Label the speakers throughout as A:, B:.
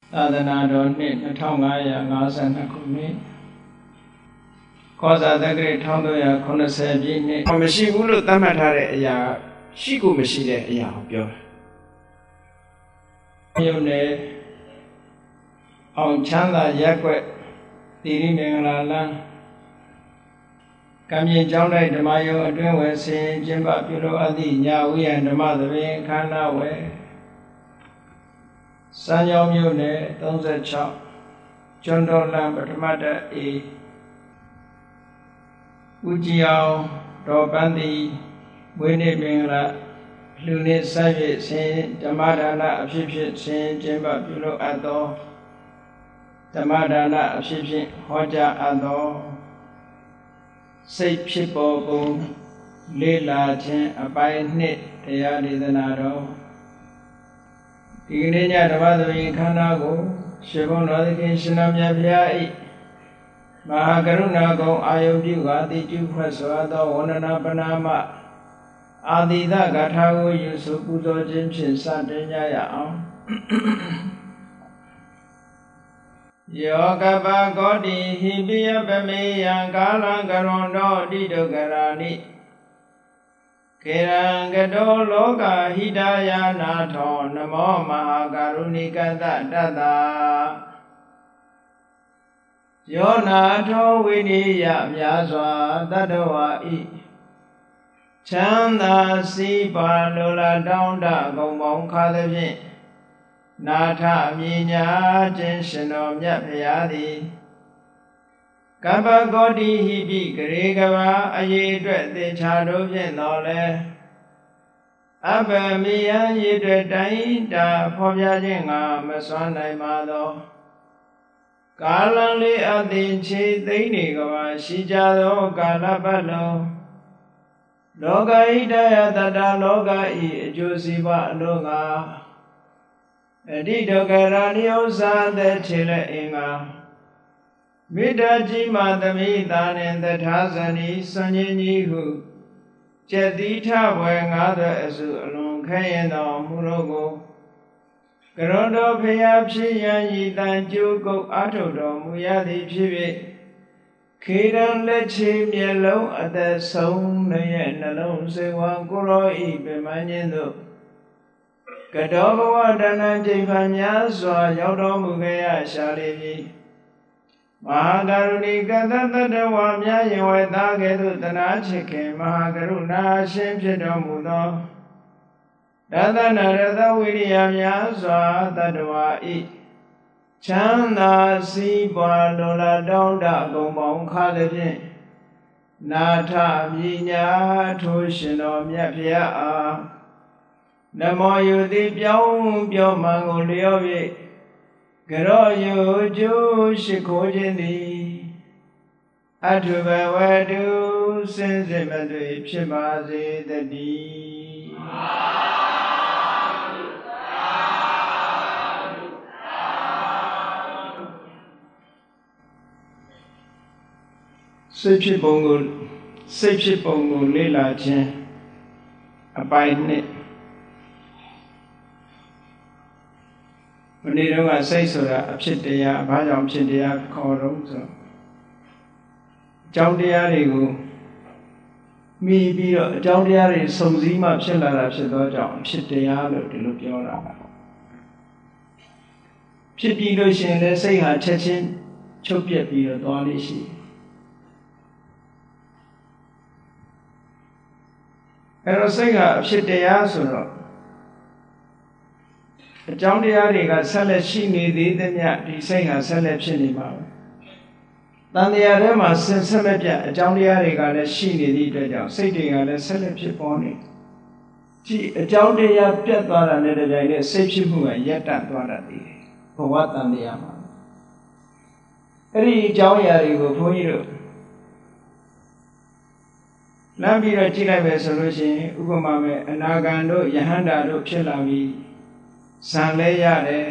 A: သာသနာတော်နှစ်2552ခုနှစ်ကောဇာတက္ကရာ1380ပြည့်နှစ်မရှိဘူးလို့သတ်မှတ်ထားတဲ့အရာရှိကိုမရှိတဲ့အရာကိုပြောတာမြို့နယ်အောင်ချမ်းသာရက်ွက်တိရိမင်္ဂလာလမ်းကံမြင့်ကျောင်းတိုက်ဓမ္မယုံအတွင်းဝယ်ဆင်ကျင်းပပြုလုပ်အပ်သည့်ညဝိယံဓမ္မသဘင်ခန္ဓာဝယ်စံကြောင်းမြို့နယ်36ကျွန်းတော်လမ်းပထမတက်အေဦးကြည်အောင်တော်ပန်းသည်ဝိနည်းမင်္ဂလာလူနှင့်ဆက်၍ဆင်ဓမ္မဒါနအဖြစ်ဖြင့်ဆင်ကျင်းပပြုလုပ်အပ်သောဓမ္မဒါနအဖြစ်ဖြင့်ဟောကြားအပ်သောစိတ်ဖြစ်ပေါ်ပုံလေးလာခြင်းအပိုင်းနှစ်တရားဒေသနာတော်ဒီကနေ့ညဓမ္မသဘင်ခန္ဓာကိုရှင်ဘုန်းတော်သခင်ရှင်တော်မြတ်ဘုရား၏မဟာကရုဏာကုံအာယုပြုကာတိကျုဖွက်စွာသောဝန္ဒနာပနာမအာတိသဂါထာကိုယူဆပူဇော်ခြင်းဖြင့်စတင်ကြရအောင်ယောကပကောတိဟိပိယပမေယံကာလံကရွန်တော်တိဒုက္ခရာနိခေရံကတောလောကဟိတယာနာထောနမောမဟာကရုဏိကတတတ္တယောနာထောဝိနိယမြာစွာတတ္တဝါဤချမ်းသာစီးပါလိုလားတောင်းတဂုံပေါင်းခါသဖြင့်နာထမြညာခြင်းရှင်တော်မြတ်ဖရာသည်ကပ္ပကောတိဟိပိဂရေကဘာအရေးအတွက်သေချာတို့ဖြင့်တော်လဲအပ္ပမေယံရေအတွက်တိုင်းတာဖော်ပြခြင်းငါမစွမ်းနိုင်ပါသောကာလံလေးအသင်ချေသိမ့်နေကဘာရှိကြသောကာလပတ်လုံးလောကဣဒယတတလောကဤအကျိုးစီးပွားအလို့ငါအတိဒုက္ခရာနိဥ္စာသက်ချေလက်အင်္ဂါမေတ္တာကြီးမှသမိသာနှင့်တထာဇနီစွန်ကြီးကြီးဟုကျက်တိထဘွယ်ငါးသွဲအစုအလွန်ခဲရင်တော်မူလို့ကိုကရွန်တော်ဖရာဖြစ်ရန်ဤတန်ကျိုးကုတ်အာထုတော်မူရသည်ဖြစ်၍ခေရန်လက်ချေမျက်လုံးအသက်ဆုံးရဲ့နှလုံးစေဝံကိုရောဤပြမန်းခြင်းသို့ကတောဘဝတဏ္ဍကျိန်ဖန်များစွာရောက်တော်မူခဲ့ရရှာလေပြီမဟာကရုဏိကတတ္တဝါများယင်ဝဲသားကဲ့သို့တနာချစ်ခင်မဟာကရုဏာရှင်ဖြစ်တော်မူသောတသနာရသဝိရိယများစွာတတ္တဝါဤချမ်းသာစီးပွားလိုလားတောင်းတအကုန်ပေါင်းခါသဖြင့်နာထမြညာထိုးရှင်တော်မြတ်ဖရာအားနမောယုတိပြောင်းပြောမှန်ကိုလျော့၍ကရောယုကျိုးရှိခိုးခြင်းသည်အထုဘဝတုစင်စစ်မသွေဖြစ်ပါစေတည်းစိတ်ဖြစ်ပုံကိုလေ့လာခြင်းအပိုင်းနှစ်မနေ့တုန်းကစိတ်ဆိုတာအဖြစ်တရားဘာကြောင့်ဖြစ်တရားခေါ်တော့ဆိုအကြောင်းတရားတွေကိုမိပြီးတော့အကြောင်းတရားတွေစုံစည်းမှဖြစ်လာတာဖြစ်သောကြောင့်အဖြစ်တရားလို့ဒီလိုပြောတာဖြစ်ပြီးလို့ရှိရင်လည်းစိတ်ဟာချက်ချင်းချုပ်ပြက်ပြီးတော့သွားလိမ့်ရှိအဲ့တော့စိတ်ကအဖြစ်တရားဆိုတော့အကြောင်းတရားတွေကဆက်လက်ရှိနေသေးသမျှဒီစိတ်ဟာဆက်လက်ဖြစ်နေမှာပဲ။တန်တရားထဲမှာဆက်လက်ပြအကြောင်းတရားတွေကလည်းရှိနေသည့်အတွက်ကြောင့်စိတ်တွေကလည်းဆက်လက်ဖြစ်ပေါ်နေ။ဒီအကြောင်းတရားပြတ်သွားတာနဲ့တပြိုင်နက်စိတ်ဖြစ်မှုကရပ်တန့်သွားတတ်သေးတယ်။ဘဝတန်တရားမှာအဲ့ဒီအကြောင်းအရာတွေကိုဘုန်းကြီးတို့လမ်းပြီးတော့ကြည့်လိုက်ပဲဆိုလို့ရှိရင်ဥပမာပဲအနာဂံတို့ယဟန္တာတို့ဖြစ်လာပြီးဇံလဲရတယ်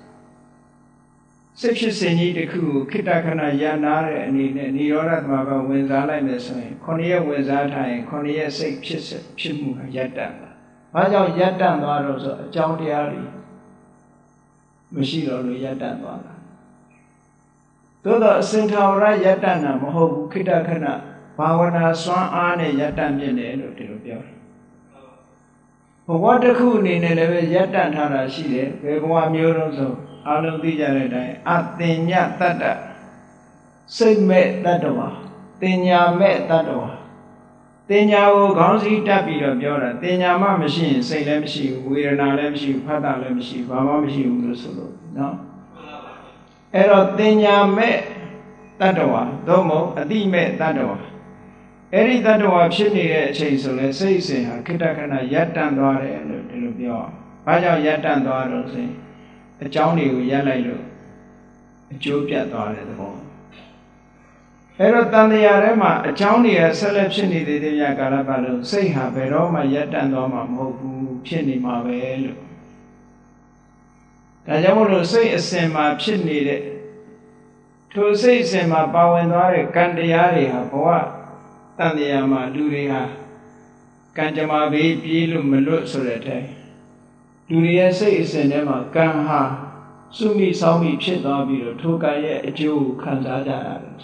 A: စိတ်ဖြစ်စဉ်ကြီးတစ်ခုကိုခိတ္တခဏရနာတဲ့အနေနဲ့និရောဓသမဘဝင်စားလိုက်မယ်ဆိုရင်9ရက်ဝင်စားထားရင်9ရက်စိတ်ဖြစ်မှုကရပ်တန့်တာ။ဘာကြောင့်ရပ်တန့်သွားတော့ဆိုအကြောင်းတရားတွေမရှိတော့လို့ရပ်တန့်သွားတာသို့တော့အစဉ်ထာဝရရပ်တန့်တာမဟုတ်ဘူးခိတ္တခဏဘာဝနာစွမ်းအားနဲ့ရပ်တန့်ပြတယ်လို့ဒီလိုပြောတယ်ဘဝတစ်ခုအနေနဲ့လည်းပဲရပ်တန့်ထားတာရှိတယ်ဘယ်ဘဝမျိုးတုန်းဆိုအလုံးသိကြတဲ့အတိုင်းအတင်ညတတ္တစိတ်မဲ့တတ္တဝါတင်ညာမဲ့တတ္တဝါတင်ညာကိုခေါင်းစည်းတက်ပြီးတော့ပြောတာတင်ညာမှမရှိရင်စိတ်လည်းမရှိဘူးဝေဒနာလည်းမရှိဘူးဖတ်တာလည်းမရှိဘူးဘာမှမရှိဘူးလို့ဆိုလို့နော်အဲ့တော့တင်ညာမဲ့တတ္တဝါသို့မဟုတ်အတိမဲ့တတ္တဝါအဲ့ဒီတတ္တဝါဖြစ်နေတဲ့အချိန်ဆိုလဲစိတ်စဉ်ဟာခိတ္တခဏရပ်တန့်သွားတယ်လို့ဒီလိုပြော။ဘာကြောင့်ရပ်တန့်သွားတော့ဆိုရင်အကြောင်းတွေကိုရပ်လိုက်လို့အကျိုးပြတ်သွားတဲ့သဘော။အဲ့တော့တန်တရားထဲမှာအကြောင်းတွေကဆက်လက်ဖြစ်နေသေးတဲ့ကာလပတ်လုံးစိတ်ဟာဘယ်တော့မှရပ်တန့်သွားမှာမဟုတ်ဘူးဖြစ်နေမှာပဲလို့။ဒါကြောင့်မို့လို့စိတ်အစဉ်မှာဖြစ်နေတဲ့ထိုစိတ်အစဉ်မှာပါဝင်သွားတဲ့ကံတရားတွေဟာဘဝတန်တရားမှာလူတွေဟာကံကြမ္မာဘေးပြေးလို့မလွတ်ဆိုတဲ့အတိုင်းလူတွေရဲ့စိတ်အစဉ်ထဲမှာကံဟာစုမိဆောင်းမိဖြစ်သွားပြီးတော့ထိုကံရဲ့အကျိုးကိုခံစားကြရတယ်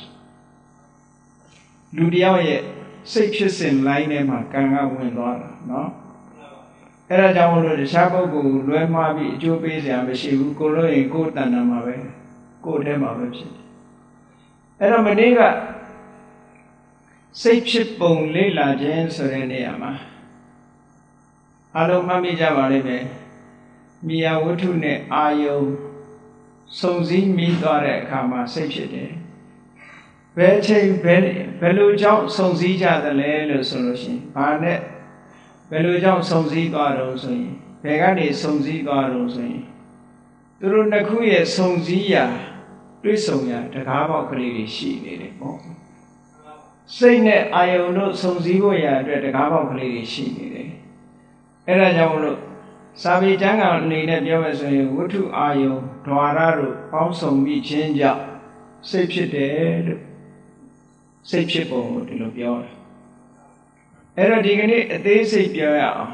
A: လူတယောက်ရဲ့စိတ်ဖြစ်စဉ်လိုင်းထဲမှာကံကဝင်သွားတာနော်အဲ့ဒါကြောင့်မလို့တခြားပုဂ္ဂိုလ်လွဲမှားပြီးအကျိုးပေးစရာမရှိဘူးကိုလို့ရင်ကိုယ်တဏ္ဍာမှာပဲကိုယ်ထဲမှာပဲဖြစ်တယ်အဲ့တော့မနေ့ကစိတ်ဖြစ်ပုံလေ့လာခြင်းဆိုတဲ့နေရာမှာအလုံးမှတ်မိကြပါလိမ့်မယ်မြာဝတ္ထုနဲ့အာယုံစုံစည်းမိသွားတဲ့အခါမှာစိတ်ဖြစ်တယ်ဘယ်ချိန်ဘယ်လိုကြောင့်စုံစည်းကြသလဲလို့ဆိုလို့ရှိရင်ဘာနဲ့ဘယ်လိုကြောင့်စုံစည်းသွားတော့ဆိုရင်ဘယ်ကနေစုံစည်းသွားတော့ဆိုရင်သူတို့နှစ်ခုရဲ့စုံစည်းရာတွေ့ဆုံရာတကားပေါက်ကလေးတွေရှိနေတယ်ပေါ့စိတ်နဲ့အာယုံတို့စုံစည်းဖို့ရာအတွက်တကားပေါက်ကလေးတွေရှိနေတယ်အဲ့ဒါကြောင့်မလို့စာပေကျမ်းဂန်အနေနဲ့ပြောမယ်ဆိုရင်ဝတ္ထုအာယုံဓဝါရတို့ပေါင်းစုံပြီးခြင်းကြောင့်စိတ်ဖြစ်တယ်လို့စိတ်ဖြစ်ပုံကိုဒီလိုပြောတယ်အဲ့တော့ဒီကနေ့အသေးစိတ်ပြောရအောင်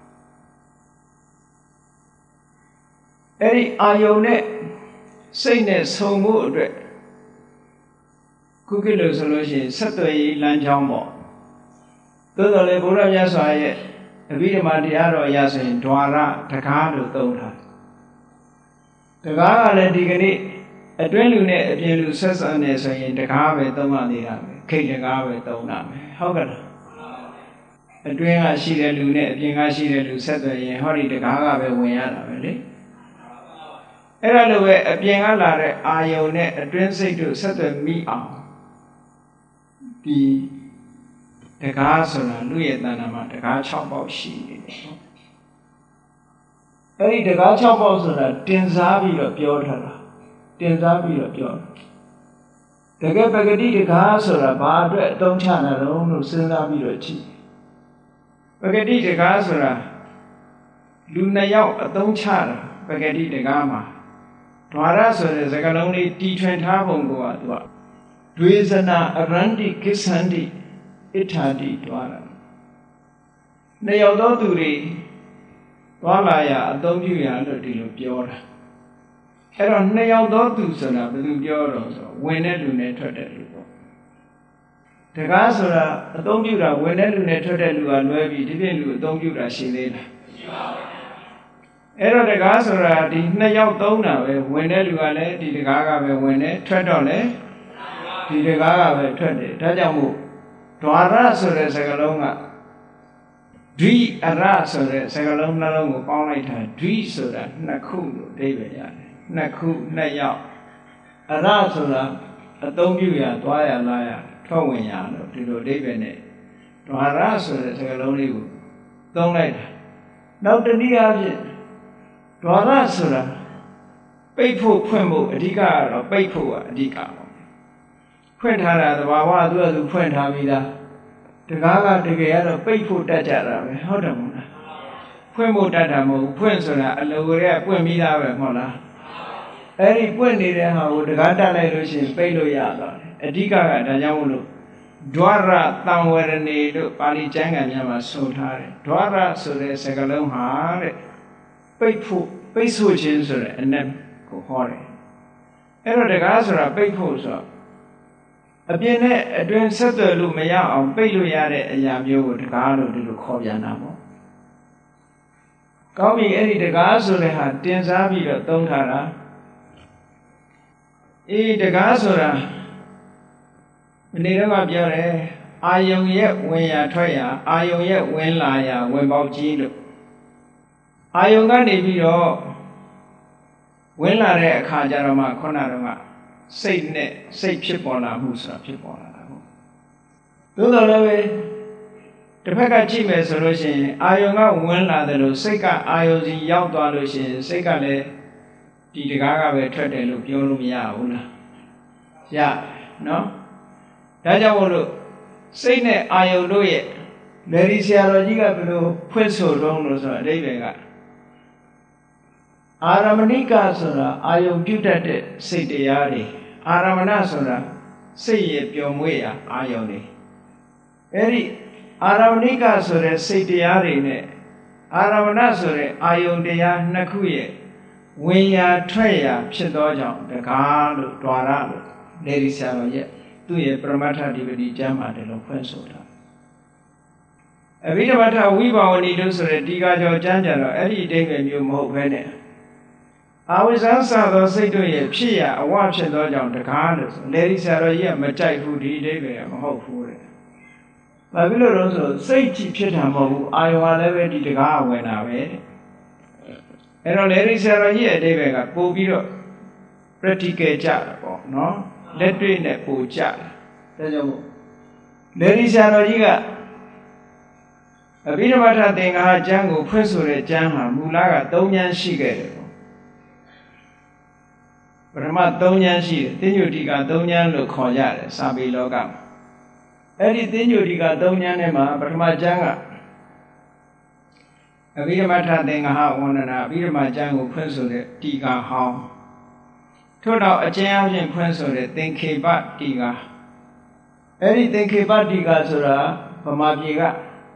A: အဲ့ဒီအာယုံနဲ့စိတ်နဲ့ဆုံဖို့အတွက်ခုခေတ်လို့ဆိုလို့ရှိရင်ဆက်သွယ်ရေးလမ်းကြောင်းပေါ့သို့တော်လည်းဘုရားမြတ်စွာရဲ့အဘိဓမ္မာတရားတော်အရဆိုရင်ဓဝါရတကားလို့သုံးထားတကားကလည်းဒီကနေ့အတွင်းလူနဲ့အပြင်လူဆက်ဆံနေဆိုရင်တကားပဲသုံးရနေတာပဲခိတ်တကားပဲသုံးတာပဲဟုတ်ကဲ့လားအတွင်းကရှိတဲ့လူနဲ့အပြင်ကရှိတဲ့လူဆက်သွယ်ရင်ဟောဒီတကားကပဲဝင်ရတာပဲလေအဲ့ဒါလိုပဲအပြင်ကလာတဲ့အာယုံနဲ့အတွင်းစိတ်တို့ဆက်သွယ်မိအောင်ဒီတကားဆိုတာလူရဲ့တဏ္ဍာမှာတကား6ပေါက်ရှိနေတယ်ပေါ့အဲ့ဒီတကား6ပေါက်ဆိုတာတင်စားပြီးတော့ပြောထားတာတင်စားပြီးတော့ပြောတကယ်ပဂတိတကားဆိုတာဘာအတွက်အသုံးချတာလဲလို့စဉ်းစားပြီးတော့ကြည့်ပဂတိတကားဆိုတာလူ2ယောက်အသုံးချတာပဂတိတကားမှာဓဝါရဆိုတဲ့စကားလုံးလေးတီထွင်ထားပုံကသူကဒွေဇနာအရန္တိကိစ္ဆန္တိဣထာတိဓဝါရ2ယောက်သောသူတွေသွားလာရအသုံးပြုရလို့ဒီလိုပြောတာအဲ့တော့2ယောက်သောသူဆိုတာဘယ်သူပြောတော့ဆိုဝင်တဲ့လူနဲ့ထွက်တဲ့လူပေါ့တကားဆိုတာအသုံးပြုတာဝင်တဲ့လူနဲ့ထွက်တဲ့လူကလွဲပြီးဒီပြင်လူအသုံးပြုတာရှိသေးလားမရှိပါဘူးအဲ့တော့တကားဆိုတာဒီ2ယောက်သုံးတာပဲဝင်တဲ့လူကလည်းဒီတကားကပဲဝင်တယ်ထွက်တော့လည်းဒီတကားကပဲထွက်တယ်ဒါကြောင့်မို့ဓဝါရဆိုတဲ့စကားလုံးကဒွိအရဆိုတဲ့စကားလုံးနှလုံးကိုပေါင်းလိုက်တာဒွိဆိုတာ2ခုလို့အဓိပ္ပာယ်ရတယ်2ခု2ယောက်အရဆိုတာအသုံးပြုရသွားရလာရထွက်ဝင်ရလို့ဒီလိုအဓိပ္ပာယ်နဲ့ဓဝါရဆိုတဲ့စကားလုံးလေးကိုသုံးလိုက်တာနောက်တနည်းအားဖြင့်ဓဝါရဆိုတာပိတ်ဖို့ဖွင့်ဖို့အဓိကကတော့ပိတ်ဖို့ကအဓိကပေါ့ဖွင့်ထားတာသဘာဝသူကသူဖွင့်ထားပြီးသားတကားကတကယ်ကတော့ပိတ်ဖို့တတ်ကြတာပဲဟုတ်တယ်မဟုတ်လားဖွင့်ဖို့တတ်တာမဟုတ်ဘူးဖွင့်ဆိုတာအလိုကပွင့်ပြီးသားပဲမဟုတ်လားအဲ့ဒီပွင့်နေတဲ့ဟာကိုတကားတက်လိုက်လို့ရှိရင်ပိတ်လို့ရသွားတယ်အဓိကကဒါကြောင့်မို့လို့ဒွါရတံဝရဏီလို့ပါဠိကျမ်းဂန်များမှာဆိုထားတယ်ဒွါရဆိုတဲ့စကားလုံးဟာတဲ့ပိတ်ဖို့ပိတ်ဆို့ခြင်းဆိုတဲ့အနက်ကိုဟောတယ်အဲ့တော့တကားဆိုတာပိတ်ဖို့ဆိုအပြင်နဲ့အတွင်းဆက်သွယ်လို့မရအောင်ပိတ်လို့ရတဲ့အရာမျိုးကိုတကားလို့ဒီလိုခေါ်ပြန်တာပေါ့ကောင်းပြီအဲ့ဒီတကားဆိုတဲ့ဟာတင်စားပြီးတော့သုံးထားတာတကားဆိုတာမနေ့တော့ပြောတယ်အာယုံရဲ့ဝင်ရထွက်ရအာယုံရဲ့ဝင်လာရဝင်ပေါက်ကြီးလို့အာယုံကနေပြီးတော့ဝင်လာတဲ့အခါကျတော့မှခုနကတော့စိတ်နဲ့စိတ်ဖြစ်ပေါ်လာမှုဆိုတာဖြစ်ပေါ်လာတာပေါ့သို့တော်လည်းပဲတစ်ဖက်ကကြည့်မယ်ဆိုလို့ရှိရင်အာယုံကဝင်လာတယ်လို့စိတ်ကအာယုံစီရောက်သွားလို့ရှိရင်စိတ်ကလည်းဒီတကားကပဲထွက်တယ်လို့ပြောလို့မရဘူးလားရနော်ဒါကြောင့်မို့လို့စိတ်နဲ့အာယုံတို့ရဲ့လေဒီဆရာတော်ကြီးကဘယ်လိုဖွင့်ဆိုတော့လို့ဆိုတော့အဓိပ္ပာယ်ကအာရမဏိကဆိုတာအာယုံပြုတ်တတ်တဲ့စိတ်တရားတွေအာရမဏဆိုတာစိတ်ရဲ့ပျော်မွေ့ရာအာယုံတွေအဲ့ဒီအာရမဏိကဆိုတဲ့စိတ်တရားတွေနဲ့အာရမဏဆိုတဲ့အာယုံတရားနှစ်ခုရဲ့ဝင်ရာထွက်ရာဖြစ်သောကြောင့်တကားလို့တွာရလို့လေဒီဆရာတော်ရဲ့သူ့ရဲ့ပရမတ္ထဓိပတိကျမ်းမှာတယ်လို့ဖွင့်ဆိုတာအဘိဓမ္မထဝိဘာဝဏီလို့ဆိုတဲ့ဒီကကြောကျမ်းကြတော့အဲ့ဒီအဓိပ္ပာယ်မျိုးမဟုတ်ဘဲနဲ့အာဝိဇ္ဇာစသောစိတ်တို့ရဲ့ဖြစ်ရအဝဖြစ်သောကြောင့်တကားလို့ဆိုလေဒီဆရာတော်ကြီးကမကြိုက်ဘူးဒီအဓိပ္ပာယ်ကမဟုတ်ဘူးတဲ့။ဘာဖြစ်လို့လဲဆိုစိတ်ကြီးဖြစ်တာမဟုတ်ဘူးအာယုံကလည်းပဲဒီတကားဝင်တာပဲတဲ့။အဲ့တော့လေဒီဆရာတော်ကြီးရဲ့အဓိပ္ပာယ်ကပို့ပြီးတော့ practical ကြတာပေါ့နော်။လက်တွေ့နဲ့ပို့ကြတယ်။ဒါကြောင့်မို့လေဒီဆရာတော်ကြီးကအဘိဓမ္မာထသင်္ဃာကျမ်းကိုဖွင့်ဆိုတဲ့ကျမ်းဟာမူလက3ကျမ်းရှိခဲ့တယ်ပေါ့ပထမ3ကျမ်းရှိတယ်သင်္ညုတိက3ကျမ်းလို့ခေါ်ကြတယ်စာပေလောကမှာအဲ့ဒီသင်္ညုတိက3ကျမ်းထဲမှာပထမကျမ်းကအဘိဓမ္မာထသင်္ဃာဝန္ဒနာအဘိဓမ္မာကျမ်းကိုဖွင့်ဆိုတဲ့တီကာဟောင်းထို့တော့အကျဉ်းအပြင်ဖွင့်ဆိုတဲ့သင်္ခေပတီကာအဲ့ဒီသင်္ခေပတီကာဆိုတာဗမာပြည်က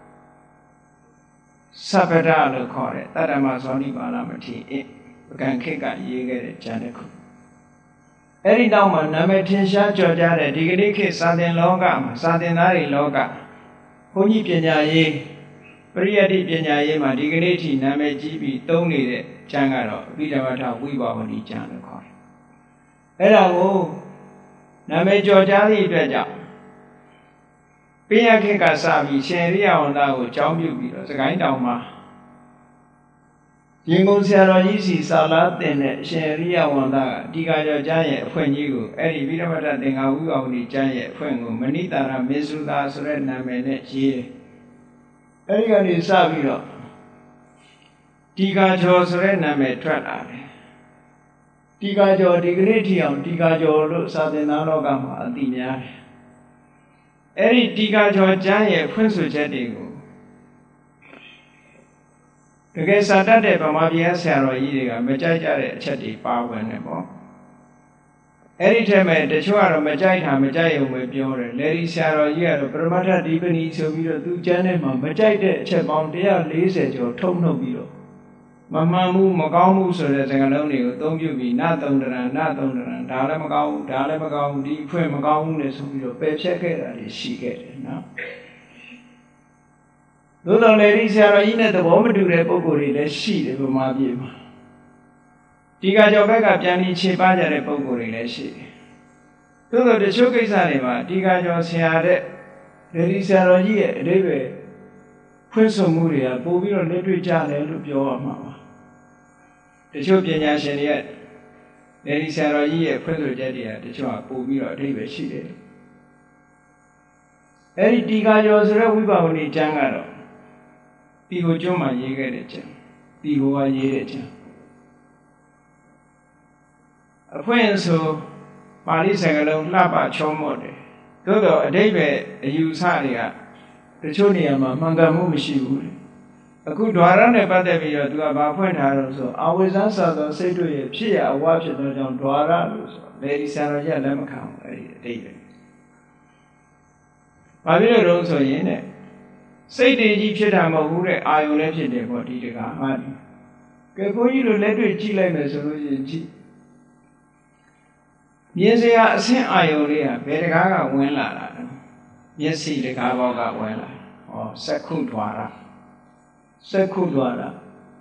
A: သဗ္ဗဒလို့ခေါ်တဲ့တတ္တမဇောနိပါဠမထေရပကံခေတ်ကရေးခဲ့တဲ့ကျမ်းတစ်ခုအဲ့ဒီနောက်မှာနာမည်ထင်ရှားကျော်ကြားတဲ့ဒီကနေ့ခေတ်စာသင်လောကမှာစာသင်သားတွေလောကဘုန်းကြီးပညာရေးပရိယတ္တိပညာရေးမှာဒီကနေ့ထိနာမည်ကြီးပြီးသုံးနေတဲ့ကျမ်းကတော့အဘိဓမ္မာထဝိဘာဝဏီကျမ်းလို့ခေါ်တယ်အဲ့ဒါကိုနာမည်ကျော်ကြားသည့်အတွက်ကြောင့်ပညာခေတ်ကစပြီးရှင်ရိယဝန္တာကိုကြောင်းပြုပြီးတော့စကိုင်းတောင်မှာရင်ကုန်ဆရာတော်ကြီးစီစာလာတင်တဲ့ရှင်ရိယဝန္တာကဒီကကြောကျမ်းရဲ့အဖွင့်ကြီးကိုအဲ့ဒီဗိဓမ္မတသင်္ဃာဝိဘာဝဏီကျမ်းရဲ့အဖွင့်ကိုမဏိတာရမေစုသာဆိုတဲ့နာမည်နဲ့ရေးတယ်အဲ့ဒီကနေစပြီးတော့ဒီကကြောဆိုတဲ့နာမည်ထွက်လာတယ်ဒီကကြောဒီကနေ့ထိအောင်ဒီကကြောလို့စာသင်သားလောကမှာအသိများတယ်အဲ့ဒီတီကာကျော်ကျမ်းရဲ့ဖွင့်ဆိုချက်တွေကိုတကယ်စာတတ်တဲ့ဗမာပြည်ဆရာတော်ကြီးတွေကမကြိုက်ကြတဲ့အချက်တွေပါဝင်တယ်ပေါ့အဲ့ဒီထဲမှာတချို့ကတော့မကြိုက်တာမကြိုက်ရုံပဲပြောတယ်လေဒီဆရာတော်ကြီးကတော့ပရမတ္ထဒီပဏီဆိုပြီးတော့သူကျမ်းထဲမှာမကြိုက်တဲ့အချက်ပေါင်း140ကျော်ထုတ်နှုတ်ပြီးတော့မမှန်ဘူးမကောင်းဘူးဆိုတဲ့စကားလုံးတွေကိုအသုံးပြုပြီးနသုံးတရံဒါလည်းမကောင်းဘူးဒါလည်းမကောင်းဘူးဒီအဖွင့်မကောင်းဘူးနဲ့ဆိုပြီးတော့ပယ်ဖြတ်ခဲ့တာတွေရှိခဲ့တယ်နော်သို့တော်လည်းဒီဆရာတော်ကြီးနဲ့သဘောမတူတဲ့ပုံကိုယ်တွေလည်းရှိတယ်ဗမာပြည်မှာဒီကကြောဘက်ကပြန်ပြီးခြေပါကြတဲ့ပုံကိုယ်တွေလည်းရှိတယ်သို့တော်တချို့ကိစ္စတွေမှာဒီကကြောဆရာတဲ့ဒီဆရာတော်ကြီးရဲ့အဓိပ္ပာယ်ဖွင့်ဆိုမှုတွေကပို့ပြီးတော့လက်တွေ့ကြတယ်လို့ပြောရမှာပါတချို့ပညာရှင်တွေကလေဒီဆရာတော်ကြီးရဲ့ဖွင့်ဆိုချက်တွေကတချို့ကပို့ပြီးတော့အဓိပ္ပာယ်ရှိတယ်အဲ့ဒီတီကာကျော်ဆိုတဲ့ဝိဘာဝဏီကျမ်းကတော့ဒီကိုကျွန်းမှာရေးခဲ့တဲ့ကျမ်းဒီကိုကရေးတဲ့ကျမ်းအဖွင့်ဆိုပါဠိစကားလုံးလှပချောမော့တယ်သို့တော့အဓိပ္ပာယ်အယူဆတွေကတချို့နေရာမှာမှန်ကန်မှုမရှိဘူးအခုဓာရနဲ့ပတ်သက်ပြီးတော့သူကဘာဖွင့်ထားလို့ဆိုအာဝိဇ္ဇာစသောစိတ်တို့ရဲ့ဖြစ်ရအဝဖြစ်သောကြောင့်ဓာရလို့ဆိုလေဒီဆရာတော်ကြီးလက်မခံဘူးအဲ့ဒီအတိတ်ပဲဘာဖြစ်လို့လဲဆိုရင်တဲ့စိတ်တည်ကြီးဖြစ်တာမဟုတ်ဘူးတဲ့အာယုံလည်းဖြစ်တယ်ပေါ့ဒီတကားဟာကဲဘုန်းကြီးတို့လက်တွေ့ကြည့်လိုက်မယ်ဆိုလို့ရှိရင်ကြည့်မြင်စရာအဆင့်အာယုံလေးဟာဘယ်တကားကဝင်လာတာလဲမျက်စိတကားဘောက်ကဝင်လာဟောစက္ခုဓွာရစက္ခုဓွာရ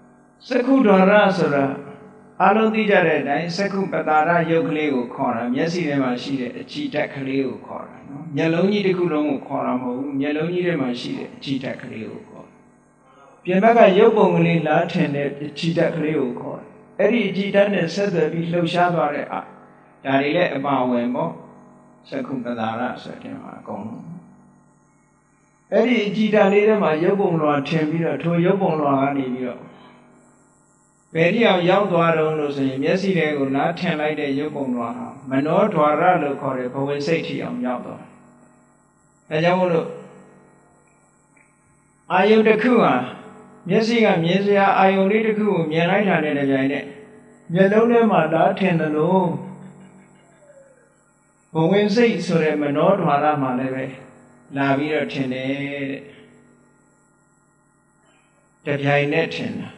A: ဆိုတာအလုံးသိကြတဲ့အတိုင်းစက္ခုပတာရယုတ်ကလေးကိုခေါ်တာမျက်စိထဲမှာရှိတဲ့အကြည်ဓာတ်ကလေးကိုခေါ်တာနော်မျက်လုံးကြီးတစ်ခုလုံးကိုခေါ်တာမဟုတ်ဘူးမျက်လုံးကြီးထဲမှာရှိတဲ့အကြည်ဓာတ်ကလေးကိုခေါ်ပြင်ဘက်ကရုပ်ပုံကလေးလားထင်တဲ့အကြည်ဓာတ်ကလေးကိုခေါ်အဲ့ဒီအကြည်ဓာတ်နဲ့ဆက်သွယ်ပြီးလှုပ်ရှားသွားတဲ့ဒါတွေလည်းအပါဝင်ပေါ့စက္ခုပတာရဆိုတဲ့မှာအကုန်လုံးအဲ့ဒီအကြည်ဓာတ်လေးထဲမှာရုပ်ပုံလွှာထင်ပြီးတော့ထိုရုပ်ပုံလွှာကနေပြီးတော့ဘယ်တိအောင်ရောက်သွားတော့လို့ဆိုရင်မျက်စိတွေကိုနားထင်လိုက်တဲ့ရုပ်ပုံလွှာဟာမနောဓွာရလို့ခေါ်တဲ့ဘဝင်စိတ်ထိအောင်ရောက်သွားတယ်။ဒါကြောင့်မို့လို့အာယုန်တစ်ခုဟာမျက်စိကမြင်စရာအာယုန်လေးတစ်ခုကိုမြင်လိုက်တာနဲ့တပြိုင်နက်မျက်လုံးထဲမှာနားထင်တယ်လို့ဘဝင်စိတ်ဆိုတဲ့မနောဓွာရမှာလည်းပဲလာပြီးတော့ထင်တယ်တဲ့တပြိုင်နက်ထင်တာ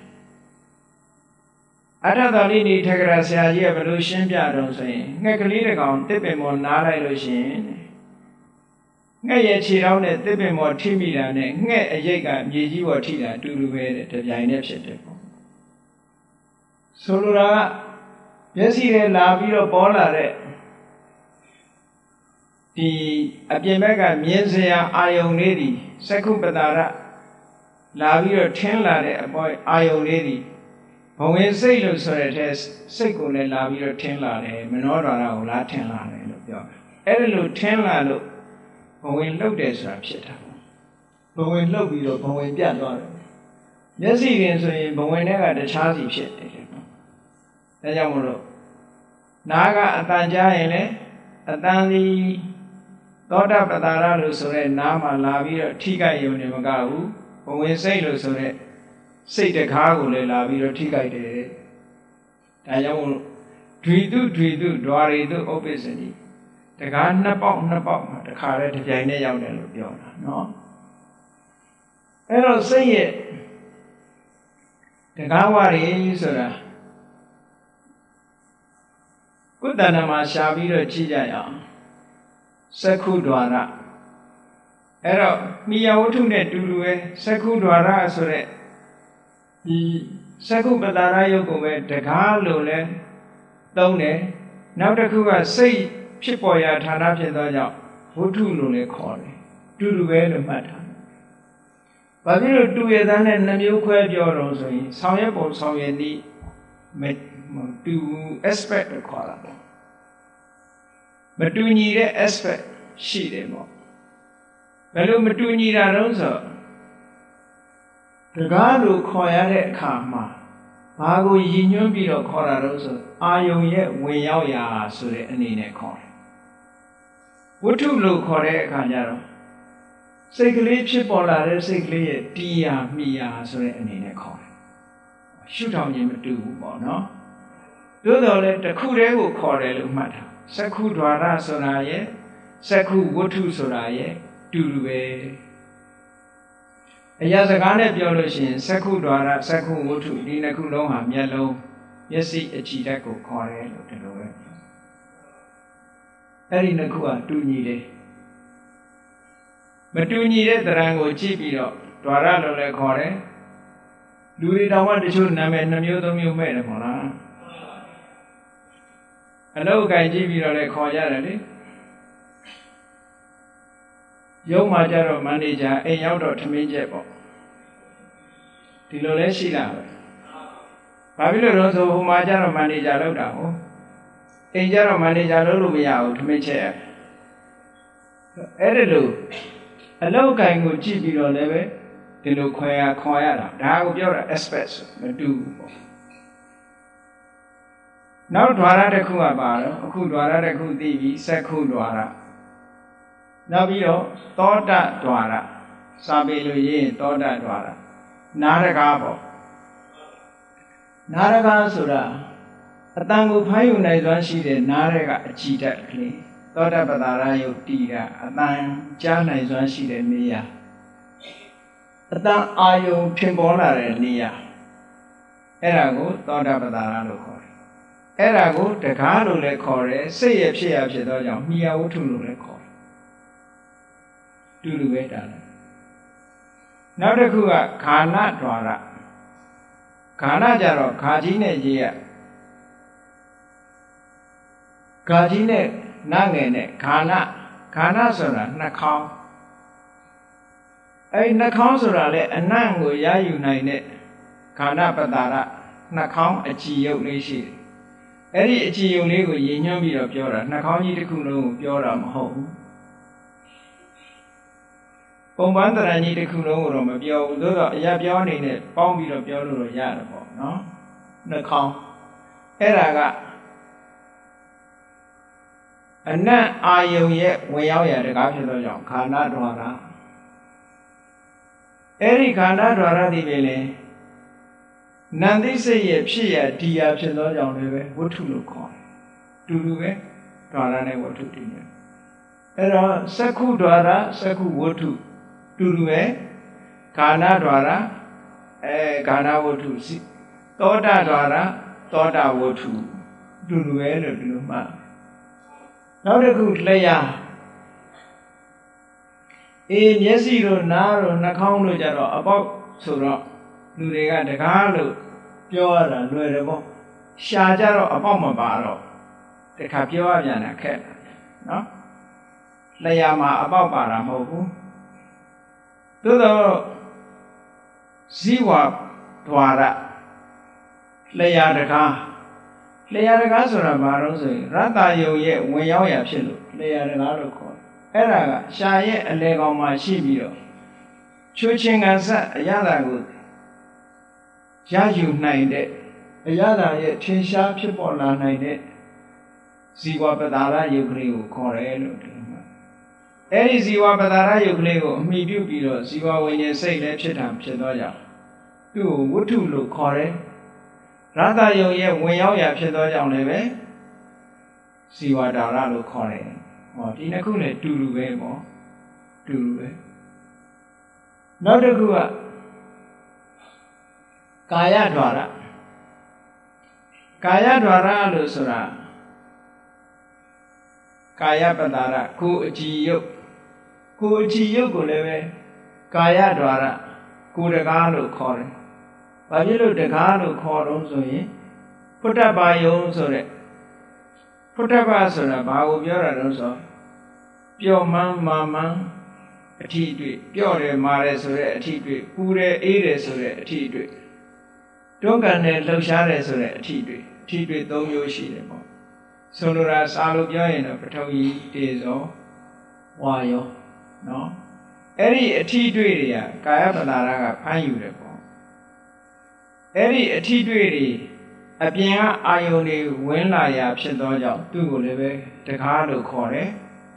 A: အထသာလိနိထကရာဆရာကြီးကဘယ်လိုရှင်းပြတော့ဆိုရင်ငှက်ကလေးတစ်ကောင်တစ်ပင်ပေါ်နားလိုက်လို့ရှိရင်ငှက်ရဲ့ခြေထောက်နဲ့တစ်ပင်ပေါ်ထိမိတာနဲ့ငှက်အရိပ်ကမြေကြီးပေါ်ထိတာအတူတူပဲတဲ့တပြိုင်နက်ဖြစ်တယ်ပေါ့ဆိုလိုတာကမျက်စိထဲလာပြီးတော့ပေါ်လာတဲ့ဒီအပြင်ဘက်ကမြင်စရာအာယုန်လေးဒီစက္ခုပတာရလာပြီးတော့ထင်းလာတဲ့အပေါ်အာယုန်လေးဒီဘဝင်စိတ်လို့ဆိုတဲ့စိတ်ကိုလည်းလာပြီးတော့ထင်းလာတယ်မနောဓာရကိုလာထင်းလာတယ်လို့ပြောတယ်အဲ့ဒါလို့ထင်းလာလို့ဘဝင်လှုပ်တယ်ဆိုတာဖြစ်တာဘဝင်လှုပ်ပြီးတော့ဘဝင်ပြတ်သွားတယ်မျက်စိရင်ဆိုရင်ဘဝင်ထဲကတခြားစီဖြစ်တယ်နော်ဒါကြောင့်မို့လို့နားကအတန်ကြားရင်လည်းအတန်ဒီသောတာပတ္တာရလို့ဆိုတဲ့နားမှာလာပြီးတော့ထိခိုက်ရုံနဲ့မကဘူးဘဝင်စိတ်လို့ဆိုတဲ့စိတ်တကားကိုလည်းလာပြီးတော့ထိခိုက်တယ်ဒါကြောင့်ဒွေတုဒွာရီတုဥပ္ပစ္စတိတကားနှစ်ပေါက်မှာတခါတည်းတစ်ပြိုင်နဲ့ရောက်တယ်လို့ပြောတာနော်အဲ့တော့စိတ်ရဲ့တကားဝရီဆိုတာကုသဏမှာရှာပြီးတော့ကြည့်ကြရအောင်စက္ခုဓွာရအဲ့တော့မိယဝတ္ထုနဲ့တူတူပဲစက္ခုဓွာရဆိုတဲ့ဒီစက္ခုပတာရယုတ်ကိုပဲတကားလို့လဲသုံးတယ်နောက်တစ်ခုကစိတ်ဖြစ်ပေါ်ရာဌာနဖြစ်သောကြောင့်ဝတ္ထုလို့လည်းခေါ်တယ်တူတူပဲလို့မှတ်ထားတယ်။ဘာဖြစ်လို့တူရတဲ့နဲ့နှမျိုးခွဲပြောတော့ဆိုရင်ဆောင်ရွက်ပုံဆောင်ရွက်နည်းမတူ aspect ကိုခေါ်တာပေါ့မတူညီတဲ့ aspect ရှိတယ်ပေါ့ဘယ်လိုမတူညီတာတော့ဆိုတကားလို့ခေါ်ရတဲ့အခါမှာဘာကိုရည်ညွှန်းပြီးတော့ခေါ်တာတော့ဆိုအာယုံရဲ့ဝင်ရောက်ရာဆိုတဲ့အနေနဲ့ခေါ်တယ်ဝတ္ထုလို့ခေါ်တဲ့အခါကျတော့စိတ်ကလေးဖြစ်ပေါ်လာတဲ့စိတ်ကလေးရဲ့တီးရာမိရာဆိုတဲ့အနေနဲ့ခေါ်တယ်ရှုထောင်ခြင်းမတူဘူးပေါ့နော်သို့တော်လည်းတစ်ခုတည်းကိုခေါ်တယ်လို့မှတ်ထားစက္ခုဓွာရဆိုတာရဲ့စက္ခုဝတ္ထုဆိုတာရဲ့တူတူပဲအရာစကားနဲ့ပြောလို့ရှိရင်စက္ခုဓွာရစက္ခုဝတ္ထုဒီနှစ်ခုလုံးဟာမျက်လုံးမျက်စိအကြည့်ဓာတ်ကိုခေါ်တယ်လို့ဒီလိုပဲအဲ့ဒီနှစ်ခုကတူညီတယ်မတူညီတဲ့သဏ္ဍာန်ကိုကြည့်ပြီးတော့ဓွာရလို့လည်းခေါ်တယ်လူတွေတောင်မှတချို့နာမည်2မျိုး3မျိုးမဲ့တယ်မဟုတ်လားအလုပ်ကိုင်ကြည့်ပြီးတော့လည်းခေါ်ကြတယ်လေရုံးမှာကြတော့မန်နေဂျာအိမ်ရောက်တော့ထမင်းချက်ပေါ့ဒီလိုလဲရှိတာပဲဘာဖြစ်လို့လဲဆိုဟိုမှာကြတော့မန်နေဂျာလောက်တာဟုတ်အိမ်ကြတော့မန်နေဂျာလုပ်လို့မရဘူးထမင်းချက်အဲ့ဒါလို့အလုပ်ကိုင်ကိုကြည့်ပြီးတော့လည်းပဲဒီလိုခွဲရတာဒါကိုပြောတာ aspect မတူဘူးပေါ့နောက်ဓွာရတစ်ခုကပါတော့အခုဓွာရတစ်ခုသိပြီစက္ခုဓွာရနောက်ပြီးတော့သောတဓွာရစာပေလို့ရေးရင်သောတဓွာရနာရကားပေါ့နာရကားဆိုတာအတန်ကိုဖမ်းယူနိုင်စွမ်းရှိတဲ့နားရဲကအကြည်ဓာတ်ကလေးသောတပတ္တာရယုတ်တီကအတန်ကြားနိုင်စွမ်းရှိတဲ့နေရာအတန်အာယုံထင်ပေါ်လာတဲ့နေရာအဲ့ဒါကိုသောတပတ္တာရလို့ခေါ်တယ်အဲ့ဒါကိုတကားလို့လည်းခေါ်တယ်စိတ်ရဲ့ဖြစ်ရဖြစ်သောကြောင့်မိယာဝတ္ထုလို့လည်းခေါ်တယ်တူတူပဲတာလေနောက်တစ်ခုကခါနဒွါရခါနကြတော့ခါကြီးနဲ့ရေးရခါကြီးနဲ့နငယ်နဲ့ခါနဆိုတာနှာခေါင်းအဲ့နှာခေါင်းဆိုတာလေအနံ့ကိုရယူနိုင်တဲ့ခါနပတာရနှာခေါင်းအကြည်ရုပ်လေးရှိတယ်အဲ့ဒီအကြည်ရုပ်လေးကိုရည်ညွှန်းပြီးတော့ပြောတာနှာခေါင်းကြီးတစ်ခုလုံးကိုပြောတာမဟုတ်ဘူးပုံပန်းတရံကြီးတစ်ခုလုံးကိုတော့မပြောဘူးသို့တော့အရာပြောအနေနဲ့ပေါင်းပြီးတော့ပြောလို့ရတယ်ပေါ့နော်နှာခေါင်းအဲ့ဒါကအနတ်အာယုံရဲ့ဝင်ရောက်ရတကားဖြစ်သောကြောင့်ခန္ဓာဒွါရအဲ့ဒီခန္ဓာဒွါရဒီပဲလေနန္တိစိတ်ရဲ့ဖြစ်ရဒီရဖြစ်သောကြောင့်လည်းပဲဝတ္ထုလို့ခေါ်တယ်တူတူပဲဒွါရနဲ့ဝတ္ထုတူတယ်အဲ့တော့စက္ခုဒွါရစက္ခုဝတ္ထုတူတူပဲခန္ဓာဒွါရခန္ဓာဝတ္ထုသောတာဒွါရသောတာဝတ္ထုတူတူပဲလို့ဒီလိုမှနောက်တစ်ခုလျှာမျက်စိတို့နားတို့နှာခေါင်းတို့ကြတော့အပေါက်ဆိုတော့လူတွေကတကားလို့ပြောရတာလွယ်တယ်ပေါ့ရှာကြတော့အပေါက်မပါတော့တခါပြောရပြန်တာခက်တယ်နော်လျှာမှာအပေါက်ပါတာမဟုတ်ဘူးသို့တော့ဇီဝဒွါရလျှာတကားလျှာတကားဆိုတာဘာလို့ဆိုရင်ရတ္တယုံရဲ့ဝင်ရောက်ရာဖြစ်လို့လျှာတကားလို့ခေါ်တယ်အဲ့ဒါကရှာရဲ့အလေကောင်မှာရှိပြီးတော့ချိုးချင်းကန်ဆက်အရသာကိုရယူနိုင်တဲ့အရသာရဲ့ထင်ရှားဖြစ်ပေါ်လာနိုင်တဲ့ဇီဝပတာရယုတ်ကလေးကိုခေါ်တယ်လို့ဒီမှာအဲ့ဒီဇီဝပတာရယုတ်ကလေးကိုအမိပြုပြီးတော့ဇီဝဝိညာဉ်စိတ်လည်းဖြစ်တာဖြစ်တော့ကြောင့်သူ့ကိုဝတ္ထုလို့ခေါ်တယ်ရတ္တယုံရဲ့ဝင်ရောက်ရာဖြစ်သောကြောင့်လည်းပဲဇီဝတာရလို့ခေါ်တယ်ဟောဒီနှစ်ခုနဲ့တူတူပဲပေါ့တူတူပဲနောက်တစ်ခုကကာယဒွါရကာယဒွါရလို့ဆိုတာကာယပတာရကိုယ်အကြည်ယုတ်ကိုယ်အကြည်ယုတ်ကိုလည်းပဲကာယဒွါရကိုယ်တကားလို့ခေါ်တယ်ဘာဖြစ်လို့တကားလို့ခေါ်တော့ဆိုရင်ဖုတ္တပါယုံဆိုတဲ့ဖုတ္တပါဆိုတာဘာကိုပြောတာလဲဆိုပျော့မှန်းမာမှန်းအထီးတွေ့ပျော့တယ်မာတယ်ဆိုတဲ့အထီးတွေ့ပူတယ်အေးတယ်ဆိုတဲ့အထီးတွေ့တွန်းကန်တယ်လှုပ်ရှားတယ်ဆိုတဲ့အထီးတွေ့အထီးတွေ့၃မျိုးရှိတယ်ပေါ့ဆိုလိုတာစာလို့ပြောရင်တော့ပထဝီတေဇောဝါယောနော်အဲ့ဒီအထီးတွေ့တွေကကာယပတာရကဖမ်းယူတယ်ပေါ့အဲ့ဒီအထီးတွေ့တွေအပြင်ကအာယုန်တွေဝင်လာရာဖြစ်သောကြောင့်သူ့ကိုလည်းပဲတကားလို့ခေါ်တယ်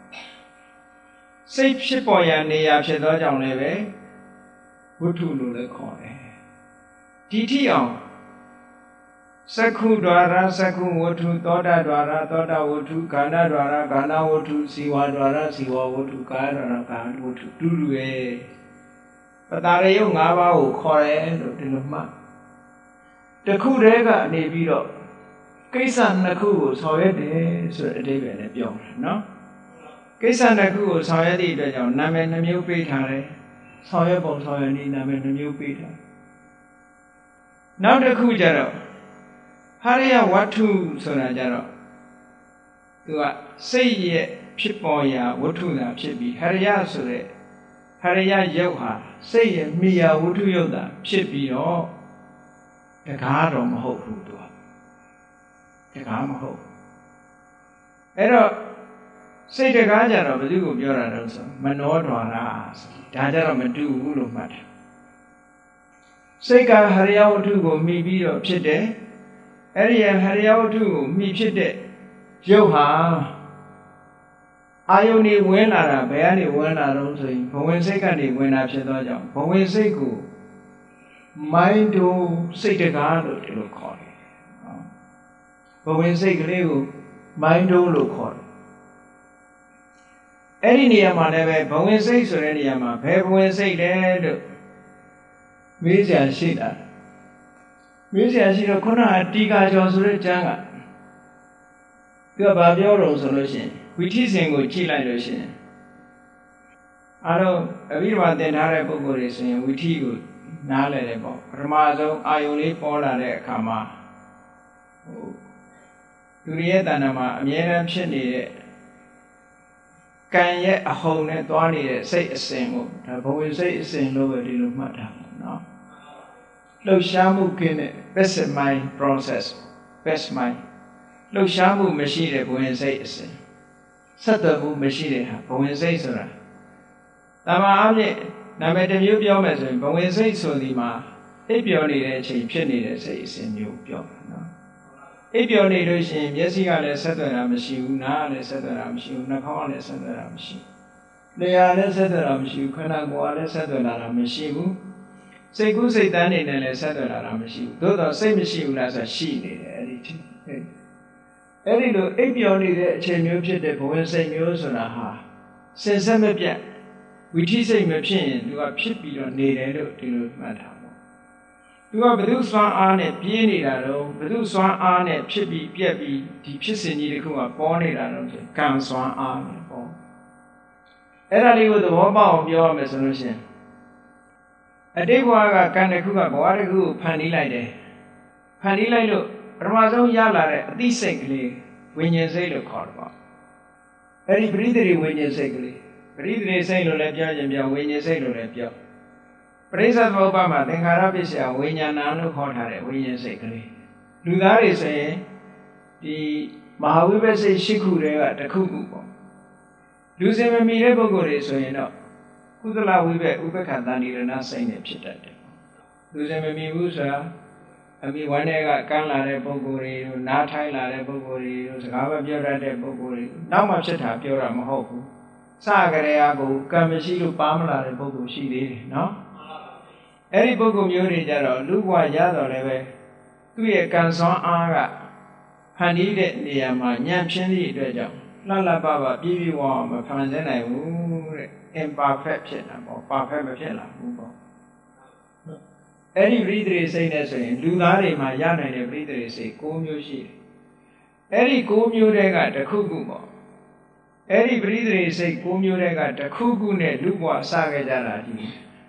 A: စိတ်ဖြစ်ပေါ်ရာနေရာဖြစ်သောကြောင့်လည်းပဲဝတ္ထုလို့လည်းခေါ်တယ်ဒီထိအောင်စက္ခုဒွါရစက္ခုဝတ္ထုသောတာဒွါရသောတာဝတ္ထုခန္ဓာဒွါရခန္ဓာဝတ္ထုဇီဝဒွါရဇီဝဝတ္ထုကာယဒွါရကာယဝတ္ထုတူတူပဲပတာရယုတ်၅ပါးကိုခေါ်တယ်လို့ဒီလိုမှတခုတည်းကနေပြီးတော့ကိစ္စနှစ်ခုကိုဆောင်ရွက်တယ်ဆိုတဲ့အဓိပ္ပာယ်နဲ့ပြောတယ်နော်ကိစ္စနှစ်ခုကိုဆောင်ရွက်သည့်အတွက်ကြောင့်နာမည်နှမျိုးပေးထားတယ်ဆောင်ရွက်ပုံဆောင်ရွက်နည်းနာမည်နှမျိုးပေးထားနောက်တစ်ခုကျတော့ဟရိယဝတ္ထုဆိုတာကြတော့သူကစိတ်ရဲ့ဖြစ်ပေါ်ရာဝတ္ထုသာဖြစ်ပြီးဟရိယဆိုတဲ့ဟရိယရုပ်ဟာစိတ်ရဲ့မိယာဝတ္ထုရုပ်သာဖြစ်ပြီးတော့တကားတော့မဟုတ်ဘူးသူကတကားမဟုတ်အဲ့တော့စိတ်တကားကြတော့ဘယ်သူကိုပြောတာတော့ဆိုမနောဒွါရဆိုဒါကြတော့မတူဘူးလို့မှတ်တယ်စိတ်ကဟရိယဝတ္ထုကိုမိပြီးတော့ဖြစ်တယ်အဲ့ဒီဟရိယဝတ္ထုကိုမိဖြစ်တဲ့ရုပ်ဟာအာယုန်နေဝင်လာတာဘယ်ကနေဝင်လာတော့ဆိုရင်ဘဝင်စိတ်ကနေဝင်လာဖြစ်သောကြောင့်ဘဝင်စိတ်ကိုမိုင်းတို့စိတ်တကားလို့ဒီလိုခေါ်တယ်ဘဝင်စိတ်ကလေးကိုမိုင်းတို့လို့ခေါ်တယ်အဲ့ဒီနေရာမှာလည်းပဲဘဝင်စိတ်ဆိုတဲ့နေရာမှာဘယ်ဘဝင်စိတ်လဲလို့မေးစရာရှိတာမေးစရာရှိတော့ခုနကတီကာကျော်ဆိုတဲ့ကျမ်းကသူကဘာပြောတော့ဆိုလို့ရှိရင်ဝိထိစဉ်ကိုကြည့်လိုက်လို့ရှိရင်အားလုံးအဘိဓမ္မာသင်ထားတဲ့ပုဂ္ဂိုလ်တွေဆိုရင်ဝိထိကိုနားလည်တယ်ပေါ့ပထမဆုံးအာယုံလေးပေါ်လာတဲ့အခါမှာလူရဲ့တဏ္ဍာမှာအမြဲတမ်းဖြစ်နေတဲ့ကံရဲ့အဟုန်နဲ့သွားနေတဲ့စိတ်အစဉ်ကိုဒါဘဝစိတ်အစဉ်လို့ပဲဒီလိုမှတ်ထားပါနော်လှုပ်ရှားမှုကင်းတဲ့ passive mind process passive mind လှုပ်ရှားမှုမရှိတဲ့ဘဝစိတ်အစဉ်ဆက်သွယ်မှုမရှိတဲ့ဟာဘဝစိတ်ဆိုတာတမန်အဖြစ်နာမည်တစ်မျိုးပြောမယ်ဆိုရင်ဘဝစိတ်ဆိုဒီမှာအိပ်ပျော်နေတဲ့အချိန်ဖြစ်နေတဲ့စိတ်အစဉ်မျိုးပြောတာနော်အိပ်ပျော်နေလို့ရှိရင်မျက်စိကလည်းဆက်သွယ်တာမရှိဘူးနားကလည်းဆက်သွယ်တာမရှိဘူးနှာခေါင်းကလည်းဆက်သွယ်တာမရှိဘူးလျှာလည်းဆက်သွယ်တာမရှိဘူးခန္ဓာကိုယ်ကလည်းဆက်သွယ်လာတာမရှိဘူးစိတ်ကူးစိတ်တန်းနေနဲ့လည်းဆက်သွယ်လာတာမရှိဘူးသို့တော့စိတ်မရှိဘူးလားဆိုရှိနေတယ်အဲ့ဒီလိုအိပ်ပျော်နေတဲ့အချိန်မျိုးဖြစ်တဲ့ဘဝစိတ်မျိုးဆိုတာဟာစင်ဆက်မပြတ်ဝိထိစိတ်မဖြစ်ရင်သူကဖြစ်ပြီးတော့နေတယ်လို့ဒီလိုမှတ်ထားပါသူကဘု து စွမ်းအားနဲ့ပြေးနေတာတော့ဘု து စွမ်းအားနဲ့ဖြစ်ပြီးပြက်ပြီးဒီဖြစ်စဉ်ကြီးတစ်ခုကပေါ်နေတာတော့ဆိုကံစွမ်းအားနဲ့ပေါ့အဲ့ဒါလေးကိုသဘောပေါက်အောင်ပြောရမယ်ဆိုလို့ရှိရင်အတိတ်ဘဝကကံတစ်ခုကဘဝတစ်ခုကိုဖန်တီးလိုက်တယ်ဖန်တီးလိုက်လို့ပထမဆုံးရလာတဲ့အသိစိတ်ကလေးဝိညာဉ်စိတ်လို့ခေါ်တယ်ပေါ့အဲ့ဒီပရိသေဝိညာဉ်စိတ်ကလေးပရိသေစိတ်လို့လည်းပြောရင်ပြောဝိညာဉ်စိတ်လို့လည်းပြောပရိစ္ဆေသမုပ္ပါမှာသင်္ခါရပစ္စယဝိညာဏလို့ခေါ်ထားတဲ့ဝိညာဉ်စိတ်ကလေးလူသားတွေဆိုရင်ဒီမဟာဝိပဿနာရှိခုတွေကတစ်ခုခုပေါ့လူစင်မမီတဲ့ပုဂ္ဂိုလ်တွေဆိုရင်တော့ကုသလဝိပ္ပဥပ္ပခန္တဏိရဏစိတ်နဲ့ဖြစ်တတ်တယ်လူစင်မမီဘူးဆိုတာအမိဝမ်းထဲကကမ်းလာတဲ့ပုဂ္ဂိုလ်တွေတို့နားထိုင်လာတဲ့ပုဂ္ဂိုလ်တွေတို့စကားမပြောတတ်တဲ့ပုဂ္ဂိုလ်တွေနောက်မှဖြစ်တာပြောတာမဟုတ်ဘူးစကြရေအကိုကံမရှိလို့ပါမလာတဲ့ပုဂ္ဂိုလ်ရှိသေးတယ်နော်အဲ့ဒီပုဂ္ဂိုလ်မျိုးတွေကြတော့လူဘဝရတော့လည်းပဲသူ့ရဲ့ကံစွမ်းအားကဖန်တီးတဲ့နေရာမှာညံ့ဖျင်းသည့်အတွက်ကြောင့်လှလှပပပြည့်ပြည့်ဝမဖန်ဆင်းနိုင်ဘူးတဲ့ imperfect ဖြစ်တာပေါ့ perfect မဖြစ်လာဘူးပေါ့အဲ့ဒီပရိသေစိတ်နဲ့ဆိုရင်လူသားတွေမှာရနိုင်တဲ့ပရိသေစိတ်6မျိုးရှိတယ်အဲ့ဒီ6မျိုးတည်းကတစ်ခုခုပေါ့အဲ့ဒီပရိသေစိတ်6မျိုးတည်းကတစ်ခုခုနဲ့လူဘဝစခဲ့ကြတာဒီ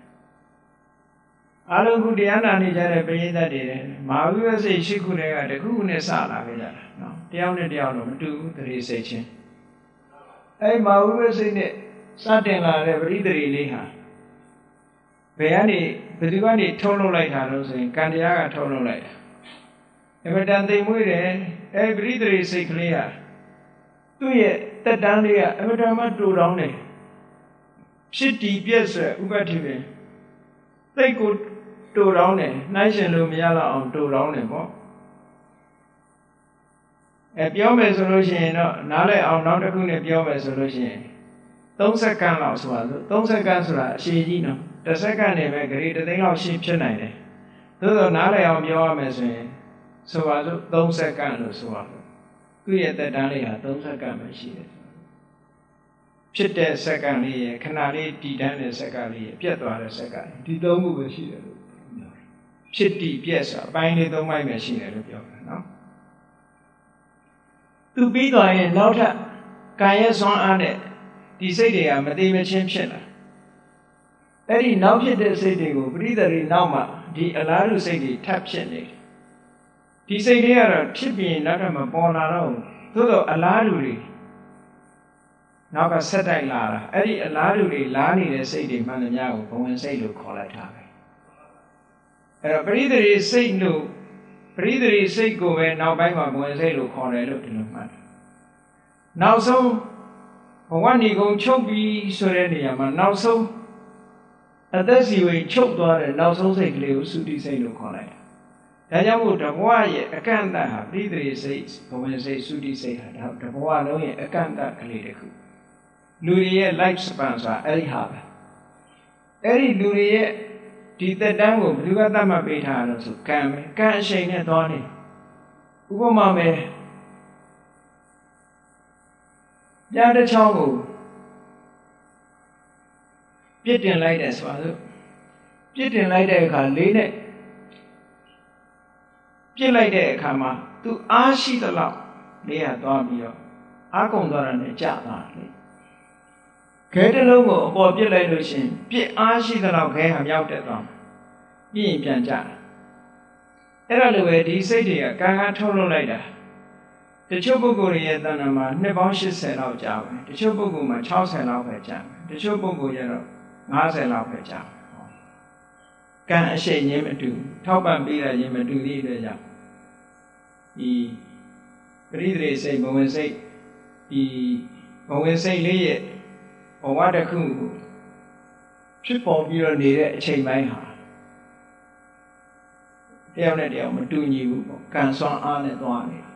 A: အလုံးခုတရားနာနေကြတဲ့ပရိသတ်တွေမဟာဝိပဿနာရှိခုတည်းကတစ်ခုခုနဲ့စလာခဲ့ကြတာနော်တယောက်နဲ့တယောက်တော့မတူဘူးတရေစိတ်ချင်းအဲ့မဟာဝိပဿနာနဲ့စတင်လာတဲ့ပရိသေလေးဟာဘယ်ကနေဘယ်သူကနေထုတ်လုပ်လိုက်တာလို့ဆိုရင်ကံတရားကထုတ်လုပ်လိုက်တာအမတန်သိမ်မွေးတယ်အဲ့ပရိသေစိတ်ကလေးဟာသူ့ရဲ့တက်တန်းလေးကအမတန်မှတူတောင်းတယ်ဖြစ်တည်ပြည့်ဆွဲဥပတ္တိပင်သိတ်ကိုတူတောင်းတယ်နှိုင်းရှင်လို့မရတော့အောင်တူတောင်းတယ်ပေါ့ပြောမယ်ဆိုလို့ရှိရင်တော့နားလည်အောင်နောက်တစ်ခုနဲ့ပြောမယ်ဆိုလို့ရှိရင်30စက္ကန့်လောက်ဆိုပါစို့30စက္ကန့်ဆိုတာအရှည်ကြီးနော်10စက္ကန့်နဲ့ပဲဂရေ3သိန်းလောက်ရှင်းဖြစ်နိုင်တယ်သို့သောနားလည်အောင်ပြောရမယ်ဆိုရင်ဆိုပါစို့30စက္ကန့်လို့ဆိုပါစို့သူ့ရဲ့သက်တမ်းလေးဟာ30စက္ကန့်ပဲရှိတယ်ဖြစ်တဲ့စက္ကန့်လေးရဲ့ခဏလေးတည်တန်းတဲ့စက္ကန့်လေးရဲ့ပြတ်သွားတဲ့စက္ကန့်ဒီ3ခုပဲရှိတယ်လို့ဖြစ်တည်ပြတ်ဆိုတာအပိုင်းလေး3ပိုင်းပဲရှိတယ်လို့ပြောတယ်နော်သူပြီးသွားရင်နောက်ထပ်ကာယစွမ်းအားနဲ့ဒီစိတ်တွေကမတိမချင်းဖြစ်လာအဲ့ဒီနောက်ဖြစ်တဲ့စိတ်တွေကိုပရိသေတွေနောက်မှဒီအလားတူစိတ်တွေထပ်ဖြစ်နေတယ်ဒီစိတ်တွေကတော့ဖြစ်ပြီးနောက်ထပ်မပေါ်လာတော့ဘူးသို့တော့အလားတူတွေနောက်ကဆက်တိုက်လာတာအဲ့ဒီအလားတူတွေလားနေတဲ့စိတ်တွေမှန်သမျှကိုဘဝင်စိတ်လို့ခေါ်လိုက်တာပဲအဲ့တော့ပရိသေစိတ်လို့ပရိသေစိတ်ကိုပဲနောက်ပိုင်းမှာဘဝင်စိတ်လို့ခေါ်တယ်လို့ဒီလိုမှတ်တယ်နောက်ဆုံးဘဝဏီကုံချုပ်ပြီးဆိုတဲ့နေရာမှာနောက်ဆုံးအသက်စီဝင်ချုပ်သွားတဲ့နောက်ဆုံးစိတ်ကလေးကိုသုတိစိတ်လို့ခေါ်လိုက်တာဒါကြောင့်မို့တဘဝရဲ့အကန့်အသတ်ဟာပရိသေစိတ်ဘဝင်စိတ်သုတိစိတ်ဟာတဘဝလုံးရဲ့အကန့်အသတ်ကလေးတစ်ခုလူတွေရဲ့ life span ဆိုတာအဲ့ဒီဟာပဲအဲ့ဒီလူတွေရဲ့ဒီသက်တမ်းကိုဘယ်သူကသတ်မှတ်ပေးထားလို့ဆိုကံပဲကံအရှိန်နဲ့သွားနေဥပမာပဲပြားတစ်ချောင်းကိုပြစ်တင်လိုက်တယ်ဆိုပါစို့ပြစ်တင်လိုက်တဲ့အခါလေးနဲ့ပြစ်လိုက်တဲ့အခါမှာသူအားရှိသလောက်လေးဟာသွားပြီးတော့အားကုန်သွားတာနဲ့ကြာသွားတယ်ခဲတစ်လုံးကိုအပေါ်ပြစ်လိုက်လို့ရှိရင်ပြစ်အားရှိသလောက်ခဲဟာမြောက်တက်သွားပြီးရင်ပြန်ကြအဲ့ဒါလိုပဲဒီစိတ်တွေကကံကထုတ်လုပ်လိုက်တာတချို့ပုဂ္ဂိုလ်ရဲ့တဏ္ဍာမှာနှစ်ပေါင်း80လောက်ကြာပဲတချို့ပုဂ္ဂိုလ်မှာ60လောက်ပဲကြာပဲတချို့ပုဂ္ဂိုလ်ကျတော့50လောက်ပဲကြာပဲကံအရှိန်ချင်းမတူထောက်ပံ့ပေးတာချင်းမတူသည့်အတွက်ကြောင့်ဒီပရိသေစိတ်ဘဝင်စိတ်ဒီဘဝင်စိတ်လေးရဲ့ဘဝတစ်ခုကိုဖြစ်ပေါ်ပြီးတော့နေတဲ့အချိန်ပိုင်းဟာတယောက်နဲ့တယောက်မတူညီဘူးပေါ့ကံစွမ်းအားနဲ့သွားနေတာ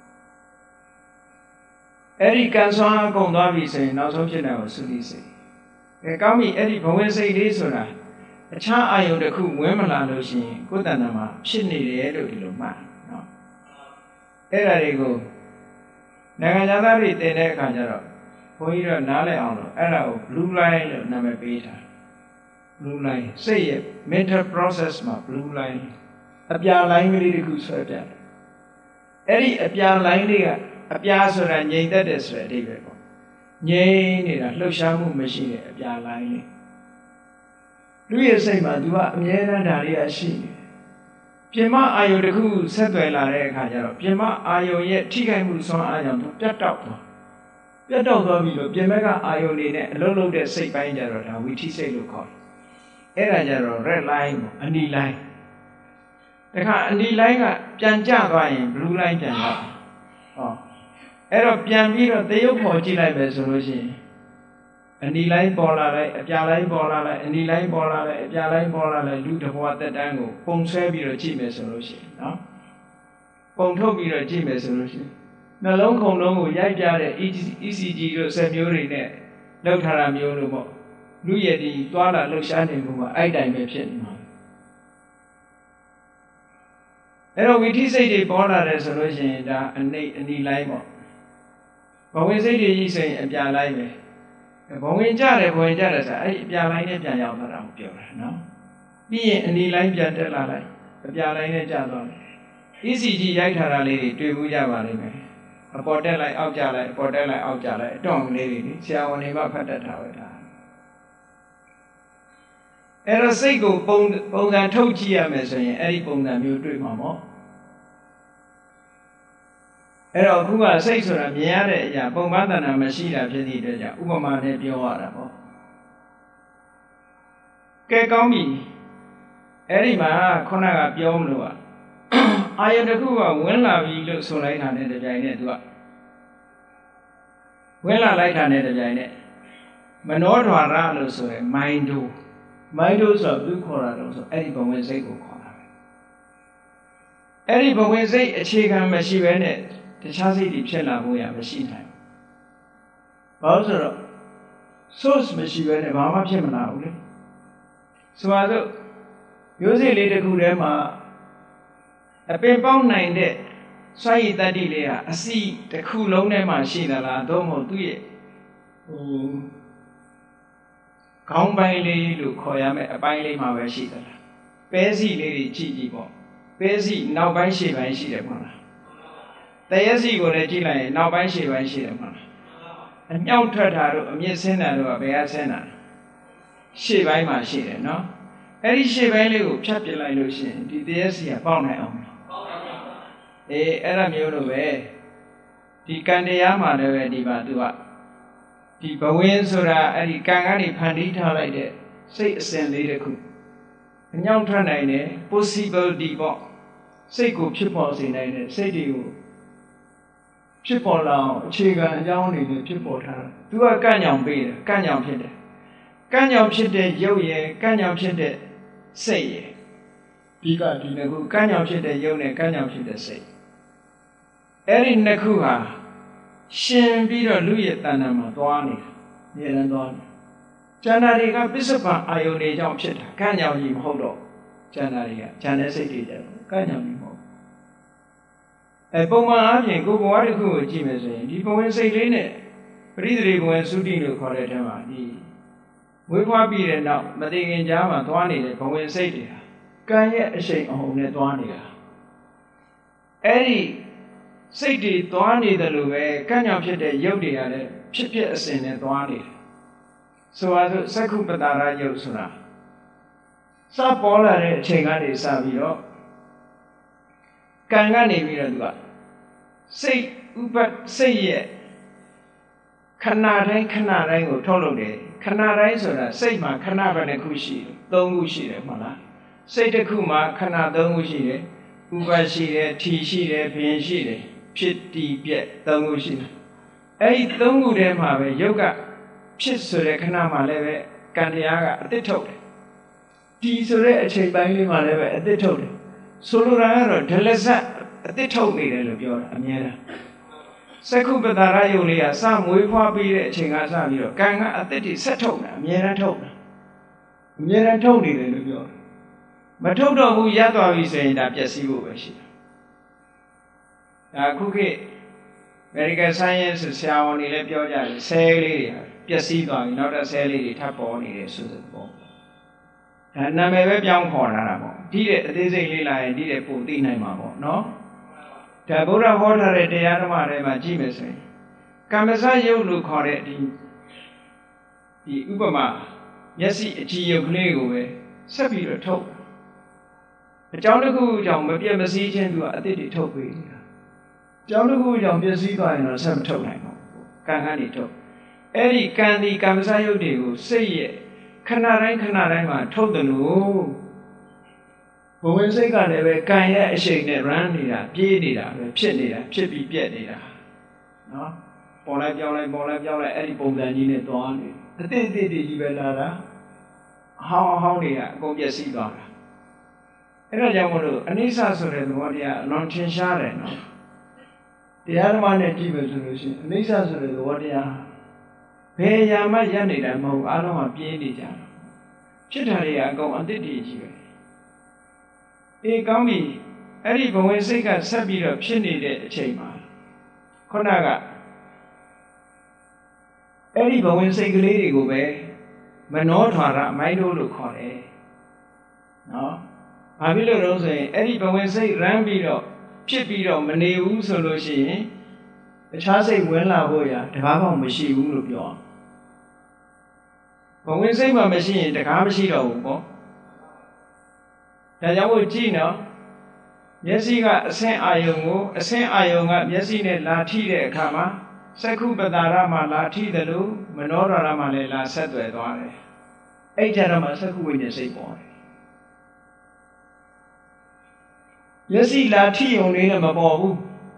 A: အဲ့ဒီကံစွမ်းအားကုန်သွားပြီဆိုရင်နောက်ဆုံးဖြစ်တဲ့ကိုသုတိစိတ်ကောင်းပြီအဲ့ဒီဘဝင်စိတ်လေးဆိုတာအခြားအာယုန်တစ်ခုဝင်မလာလို့ရှိရင်ကိုယ်တဏ္ဍာမှာဖြစ်နေတယ်လို့ဒီလိုမှတ်နော်အဲ့ဒါတွေကိုနိုင်ငံသားတွေတင်တဲ့အခါကျတော့ဘုန်းကြီးတို့နားလည်အောင်လို့အဲ့ဒါကို blue line လို့နာမည်ပေးထား blue line စိတ်ရဲ့ mental process မှာ blue line အပြာ line ကလေးတစ်ခုဆွဲပြတယ်အဲ့ဒီအပြာ line လေးကအပြာဆိုတာငြိမ်သက်တယ်ဆိုတဲ့အဓိပ္ပာယ်ပေါ့ငြိမ်နေတာလှုပ်ရှားမှုမရှိတဲ့အပြာ line လေးလူရဲ့စိတ်မှာ तू ကအမြဲတမ်းဒါလေးရရှိနေပြင်မအာယုန်တစ်ခုဆက်သွယ်လာတဲ့အခါကျတော့ပြင်မအာယုန်ရဲ့ထိခိုက်မှုဆွမ်းအားကြောင့် तू ပြတ်တောက်သွားပြီးတော့ပြင်ဘက်ကအာယုန်တွေနဲ့အလုံးလုံးတဲ့စိတ်ပိုင်းကြတော့ဒါဝီထိစိတ်လို့ခေါ်တယ်အဲ့ဒါကြတော့ red line ပေါ့အနီလိုင်းတခါအနီလိုင်းကပြန်ကျသွားရင် blue line ပြန်ရောက်ဟောအဲ့တော့ပြန်ပြီးတော့တရုပ်ပေါ်ကြည့်လိုက်ပဲဆိုလို့ရှိရင်အနီလိုင်းပေါ်လာလိုက်အပြာလိုင်းပေါ်လာလိုက်အနီလိုင်းပေါ်လာလိုက်အပြာလိုင်းပေါ်လာလိုက်လူတစ်ဘဝတက်တန်းကိုပုံဆွဲပြီးတော့ကြည့်မယ်ဆိုလို့ရှိရင်နော်ပုံထုတ်ပြီးတော့ကြည့်မယ်ဆိုလို့ရှိရင်နှလုံးခုန်လုံးကိုရိုက်ပြတဲ့ ECG တို့စက်မျိုးတွေနဲ့လောက်ထားတာမျိုးလို့ပေါ့လူရည်ဒီသွားလာလှုပ်ရှားနေမှုကအဲ့တိုင်းပဲဖြစ်နေမှာအဲ့တော့ဝိထိစိတ်တွေပေါ်လာတယ်ဆိုလို့ရှိရင်ဒါအနီလိုင်းပေါ့ဘဝင်စိတ်တွေကြီးဆိုရင်အပြာလိုင်းပဲဘဝင်ကြတယ်ဆိုအဲ့အပြာလိုင်းနဲ့ပြန်ရောက်သွားတာကိုပြောတာနော်ပြီးရင်အနီလိုင်းပြန်တက်လာလိုက်အပြာလိုင်းနဲ့ကျသွားတယ် ECG ရိုက်ထားတာလေးတွေတွေ့ဘူးကြပါလိမ့်မယ်အပေါ်တက်လိုက်အောက်ကျလိုက်အပေါ်တက်လိုက်အောက်ကျလိုက်အတော့ကလေးတွေဆရာဝန်တွေမှဖတ်တတ်တာပဲဒါအဲ့တော့စိတ်ကိုပုံစံထုတ်ကြည့်ရမယ်ဆိုရင်အဲ့ဒီပုံစံမျိုးတွေ့မှာပေါ့အဲ့တော့အခုကစိတ်ဆိုတာမြင်ရတဲ့အရာပုံမှန်တဏ္ဍာမရှိတာဖြစ်သည့်အတွက်ကြောင့်ဥပမာနဲ့ပြောရတာပေါ့ကဲကောင်းပြီအဲ့ဒီမှာခုနကပြောမလို့အာယုန်တစ်ခုကဝင်လာပြီလို့ဆိုလိုက်တာနဲ့တပြိုင်နက်သူကဝင်လာလိုက်တာနဲ့တပြိုင်နက်မနောဓာရလို့ဆိုရယ်မိုင်းတို့ဆိုတော့သူခေါ်တာတော့ဆိုအဲ့ဒီဘဝင်စိတ်ကိုခေါ်တာပဲအဲ့ဒီဘဝင်စိတ်အခြေခံမရှိဘဲနဲ့တခြားစိတ်တွေဖြစ်လာဖို့ရမရှိနိုင်ဘူးဘာလို့ဆိုတော့ source မရှိဘဲနဲ့ဘာမှဖြစ်မလာဘူးလေဆိုပါစို့မျိုးစိတ်လေးတစ်ခုထဲမှာအပင်ပေါက်နိုင်တဲ့စွမ်းရည်တတ္တိလေးဟာအစီတစ်ခုလုံးထဲမှာရှိသလားသို့မဟုတ်သူ့ရဲ့ခေါင်းပိုင်းလေးလို့ခေါ်ရမယ်အပိုင်းလေးမှာပဲရှိသလားပဲစီလေးတွေကြည့်ပေါ့ပဲစီနောက်ပိုင်းရှေ့ပိုင်းရှိတယ်မဟုတ်လားတရက်စီကိုလည်းကြည့်လိုက်ရင်နောက်ပိုင်းရှေ့ပိုင်းရှိတယ်မဟုတ်လားအညောက်ထွက်တာတို့အမြင့်ဆင်းတာတို့ကဘယ်ကဆင်းတာရှေ့ပိုင်းမှာရှိတယ်နော်အဲ့ဒီရှေ့ပိုင်းလေးကိုဖြတ်ပြလိုက်လို့ရှိရင်ဒီတရက်စီကပေါက်နိုင်အောင်အဲ့ဒါမျိုးလိုပဲဒီကံတရားမှာလည်းပဲဒီမှာသူကဒီဘဝင်ဆိုတာအဲ့ဒီကံကနေဖန်တီးထားလိုက်တဲ့စိတ်အစဉ်လေးတစ်ခုအညောင်းထွက်နိုင်တယ် possibility ပေါ့စိတ်ကိုဖြစ်ပေါ်စေနိုင်တဲ့စိတ်တွေကိုဖြစ်ပေါ်လာအောင်အခြေခံအကြောင်းတွေနဲ့ဖြစ်ပေါ်ထားတာသူကကန့်ညောင်ပေးတယ်ကန့်ညောင်ဖြစ်တယ်ကန့်ညောင်ဖြစ်တဲ့ရုပ်ရယ်ကန့်ညောင်ဖြစ်တဲ့စိတ်ရယ်ဒီနှစ်ခုကန့်ညောင်ဖြစ်တဲ့ရုပ်နဲ့ကန့်ညောင်ဖြစ်တဲ့စိတ်အဲ့ဒီနှစ်ခုဟာရှင်ပြီးတော့လူရဲ့တဏ္ဍာမှာသွားနေတာအမြဲတမ်းသွားနေကျန်တာတွေကပစ္စုပန်အာယုန်တွေကြောင့်ဖြစ်တာကန့်ညောင်ကြီးမဟုတ်တော့ကျန်တာတွေကကျန်တဲ့စိတ်တွေကြတော့ကန့်ညောင်ကြီးမဟုတ်ပုံမှန်အားဖြင့်ကိုယ်ဘဝတစ်ခုကိုကြည့်မယ်ဆိုရင်ဒီဘဝင်စိတ်လေးနဲ့ပရိသေဘဝင်သုတိလို့ခေါ်တဲ့အထက်မှာဒီဝိဖွားပြီးတဲ့နောက်မသိခင်ကြားမှာသွားနေတဲ့ဘဝင်စိတ်တွေဟာကံရဲ့အရှိန်အဟုန်နဲ့သွားနေတာအဲ့ဒီစိတ်တွေသွားနေတယ်လို့ပဲကံ့ကြောင့်ဖြစ်တဲ့ရုပ်တွေရတယ်ဖြစ်ဖြစ်အစဉ်နဲ့သွားနေတယ်ဆိုပါစို့သက္ခုပတာရယုတ်ဆိုတာစပေါ်လာတဲ့အချိန်ကနေစပြီးတော့ကံကနေပြီးတော့သူကစိတ်ဥပစိတ်ရဲ့ခဏတိုင်းကိုထုတ်လုပ်တယ်ခဏတိုင်းဆိုတာစိတ်မှာခဏပဲတစ်ခုရှိတယ်၃ခုရှိတယ်မဟုတ်လားစိတ်တစ်ခုမှာခဏ၃ခုရှိတယ်ဥပရှိတယ်ထီရှိတယ်ဘင်ရှိတယ်ဖြစ်တီးပြက်၃ခုရှိတယ်အဲ့ဒီ၃ခုထဲမှာပဲယုတ်ကဖြစ်ဆိုတဲ့ခဏမှာလည်းပဲကံတရားကအသစ်ထုတ်တယ်ဒီဆိုတဲ့အချိန်ပိုင်းလေးမှာလည်းပဲအသစ်ထုတ်တယ်ဆိုလိုတာကတော့ဒလဇတ်အသစ်ထုတ်နေတယ်လို့ပြောတာအများအားသက္ခုပတာရယုတ်လေးကစမွေးဖွားပြီးတဲ့အချိန်ကစပြီးတော့ကံကအသစ်တွေဆက်ထုတ်တာအများအားထုတ်တာအများအားထုတ်နေတယ်လို့ပြောတာမထုတ်တော့ဘူးရသွားပြီဆိုရင်ဒါပျက်စီးဖို့ပဲရှိတယ်ဒါခုခေတ် Medical Science ဆရာဝန်တွေလည်းပြောကြတယ်ဆဲလေးတွေပျက်စီးသွားပြီနောက်တော့ဆဲလေးတွေထပ်ပေါ်နေတယ်ဆိုတဲ့ပေါ့ဒါနာမည်ပဲပြောင်းခေါ်လာတာပေါ့ဒီတဲ့အသေးစိတ်လေးလာရင်ဒီတဲ့ပုံသိနိုင်မှာပေါ့နော်ဒါဗုဒ္ဓဟောထားတဲ့တရားဓမ္မတွေမှာကြည့်မယ်ဆိုရင်ကမ္မစယုတ်လို့ခေါ်တဲ့ဒီဥပမာမျက်စိအကြည့်ရုပ်ကလေးကိုပဲဆက်ပြီးတော့ထုတ်အကြောင်းတစ်ခုကြောင့်မပြတ်မစည်းခြင်းသူကအသစ်တွေထုတ်ပေးနေတာအကြောင်းတစ်ခုကြောင့်ပြည့်စည်သွားရင်တော့ဆက်မထုတ်နိုင်ဘူးကံကနေထုတ်အဲ့ဒီကံဒီကမ္မစယုတ်တွေကိုစိတ်ရဲ့ခဏတိုင်းမှာထုတ်တယ်လို့ဘဝင်စိတ်ကလည်းပဲကံရဲ့အရှိန်နဲ့ run နေတာပြေးနေတာပဲဖြစ်နေတာဖြစ်ပြီးပြက်နေတာနော်ပေါ်လိုက်ပြောင်းလိုက်အဲ့ဒီပုံစံကြီးနဲ့သွားနေအတိတ်တွေကြီးပဲလာတာအဟောင်းတွေကအကုန်ပြည့်စည်သွားတာအဲ့ဒါကြောင့်မလို့အနိစ္စဆိုတဲ့သဘောတရားအလွန်ထင်ရှားတယ်နော်တရားဓမ္မနဲ့ကြည့်မယ်ဆိုလို့ရှိရင်အနိစ္စဆိုတဲ့သဘောတရားဘယ်ရာမှရပ်နေတာမဟုတ်အားလုံးကပြင်းနေကြတာဖြစ်တာတွေကအကုန်အတိတ်တွေကြီးပဲအေးကောင်းပြီအဲ့ဒီဘဝင်စိတ်ကဆက်ပြီးတော့ဖြစ်နေတဲ့အချိန်မှာခုနကအဲ့ဒီဘဝင်စိတ်ကလေးတွေကိုပဲမနောထွာရမိုင်းတို့လို့ခေါ်တယ်နော်ဘာဖြစ်လို့လဲဆိုရင်အဲ့ဒီဘဝင်စိတ်ရမ်းပြီးတော့ဖြစ်ပြီးတော့မနေဘူးဆိုလို့ရှိရင်တခြားစိတ်ဝင်လာဖို့ရတကားပေါက်မရှိဘူးလို့ပြောဘဝင်စိတ်မှမရှိရင်တကားမရှိတော့ဘူးပေါ့ဒါကြောင့်မို့ကြည့်နော်မျက်စိကအဆင်းအာယုံကိုအဆင်းအာယုံကမျက်စိနဲ့လာထိတဲ့အခါမှာသက္ခုပတာရမှာလာထိတယ်လို့မနောဒရမှာလည်းလာဆက်သွယ်သွားတယ်အဲ့ကြတော့မှသက္ခုဝိညာဉ်စိတ်ပေါ်တယ်မျက်စိလာထိုံလေးနဲ့မပေါ်ဘူး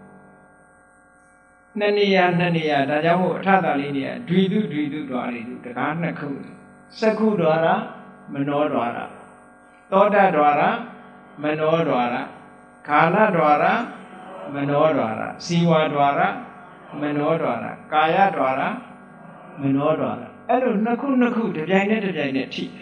A: နှစ်နေရာဒါကြောင့်မို့အထတာလေးတွေကဒွိတုဒွါရီတုတကားနှစ်ခုသက္ခုဒွါရမနောဒွါရသောတဒွါရမနောဒွါရခါလဒွါရမနောဒွါရစီဝါဒွါရမနောဒွါရကာယဒွါရမနောဒွါရအဲ့လိုနှစ်ခုတပြိုင်နဲ့ထိတပြိုင်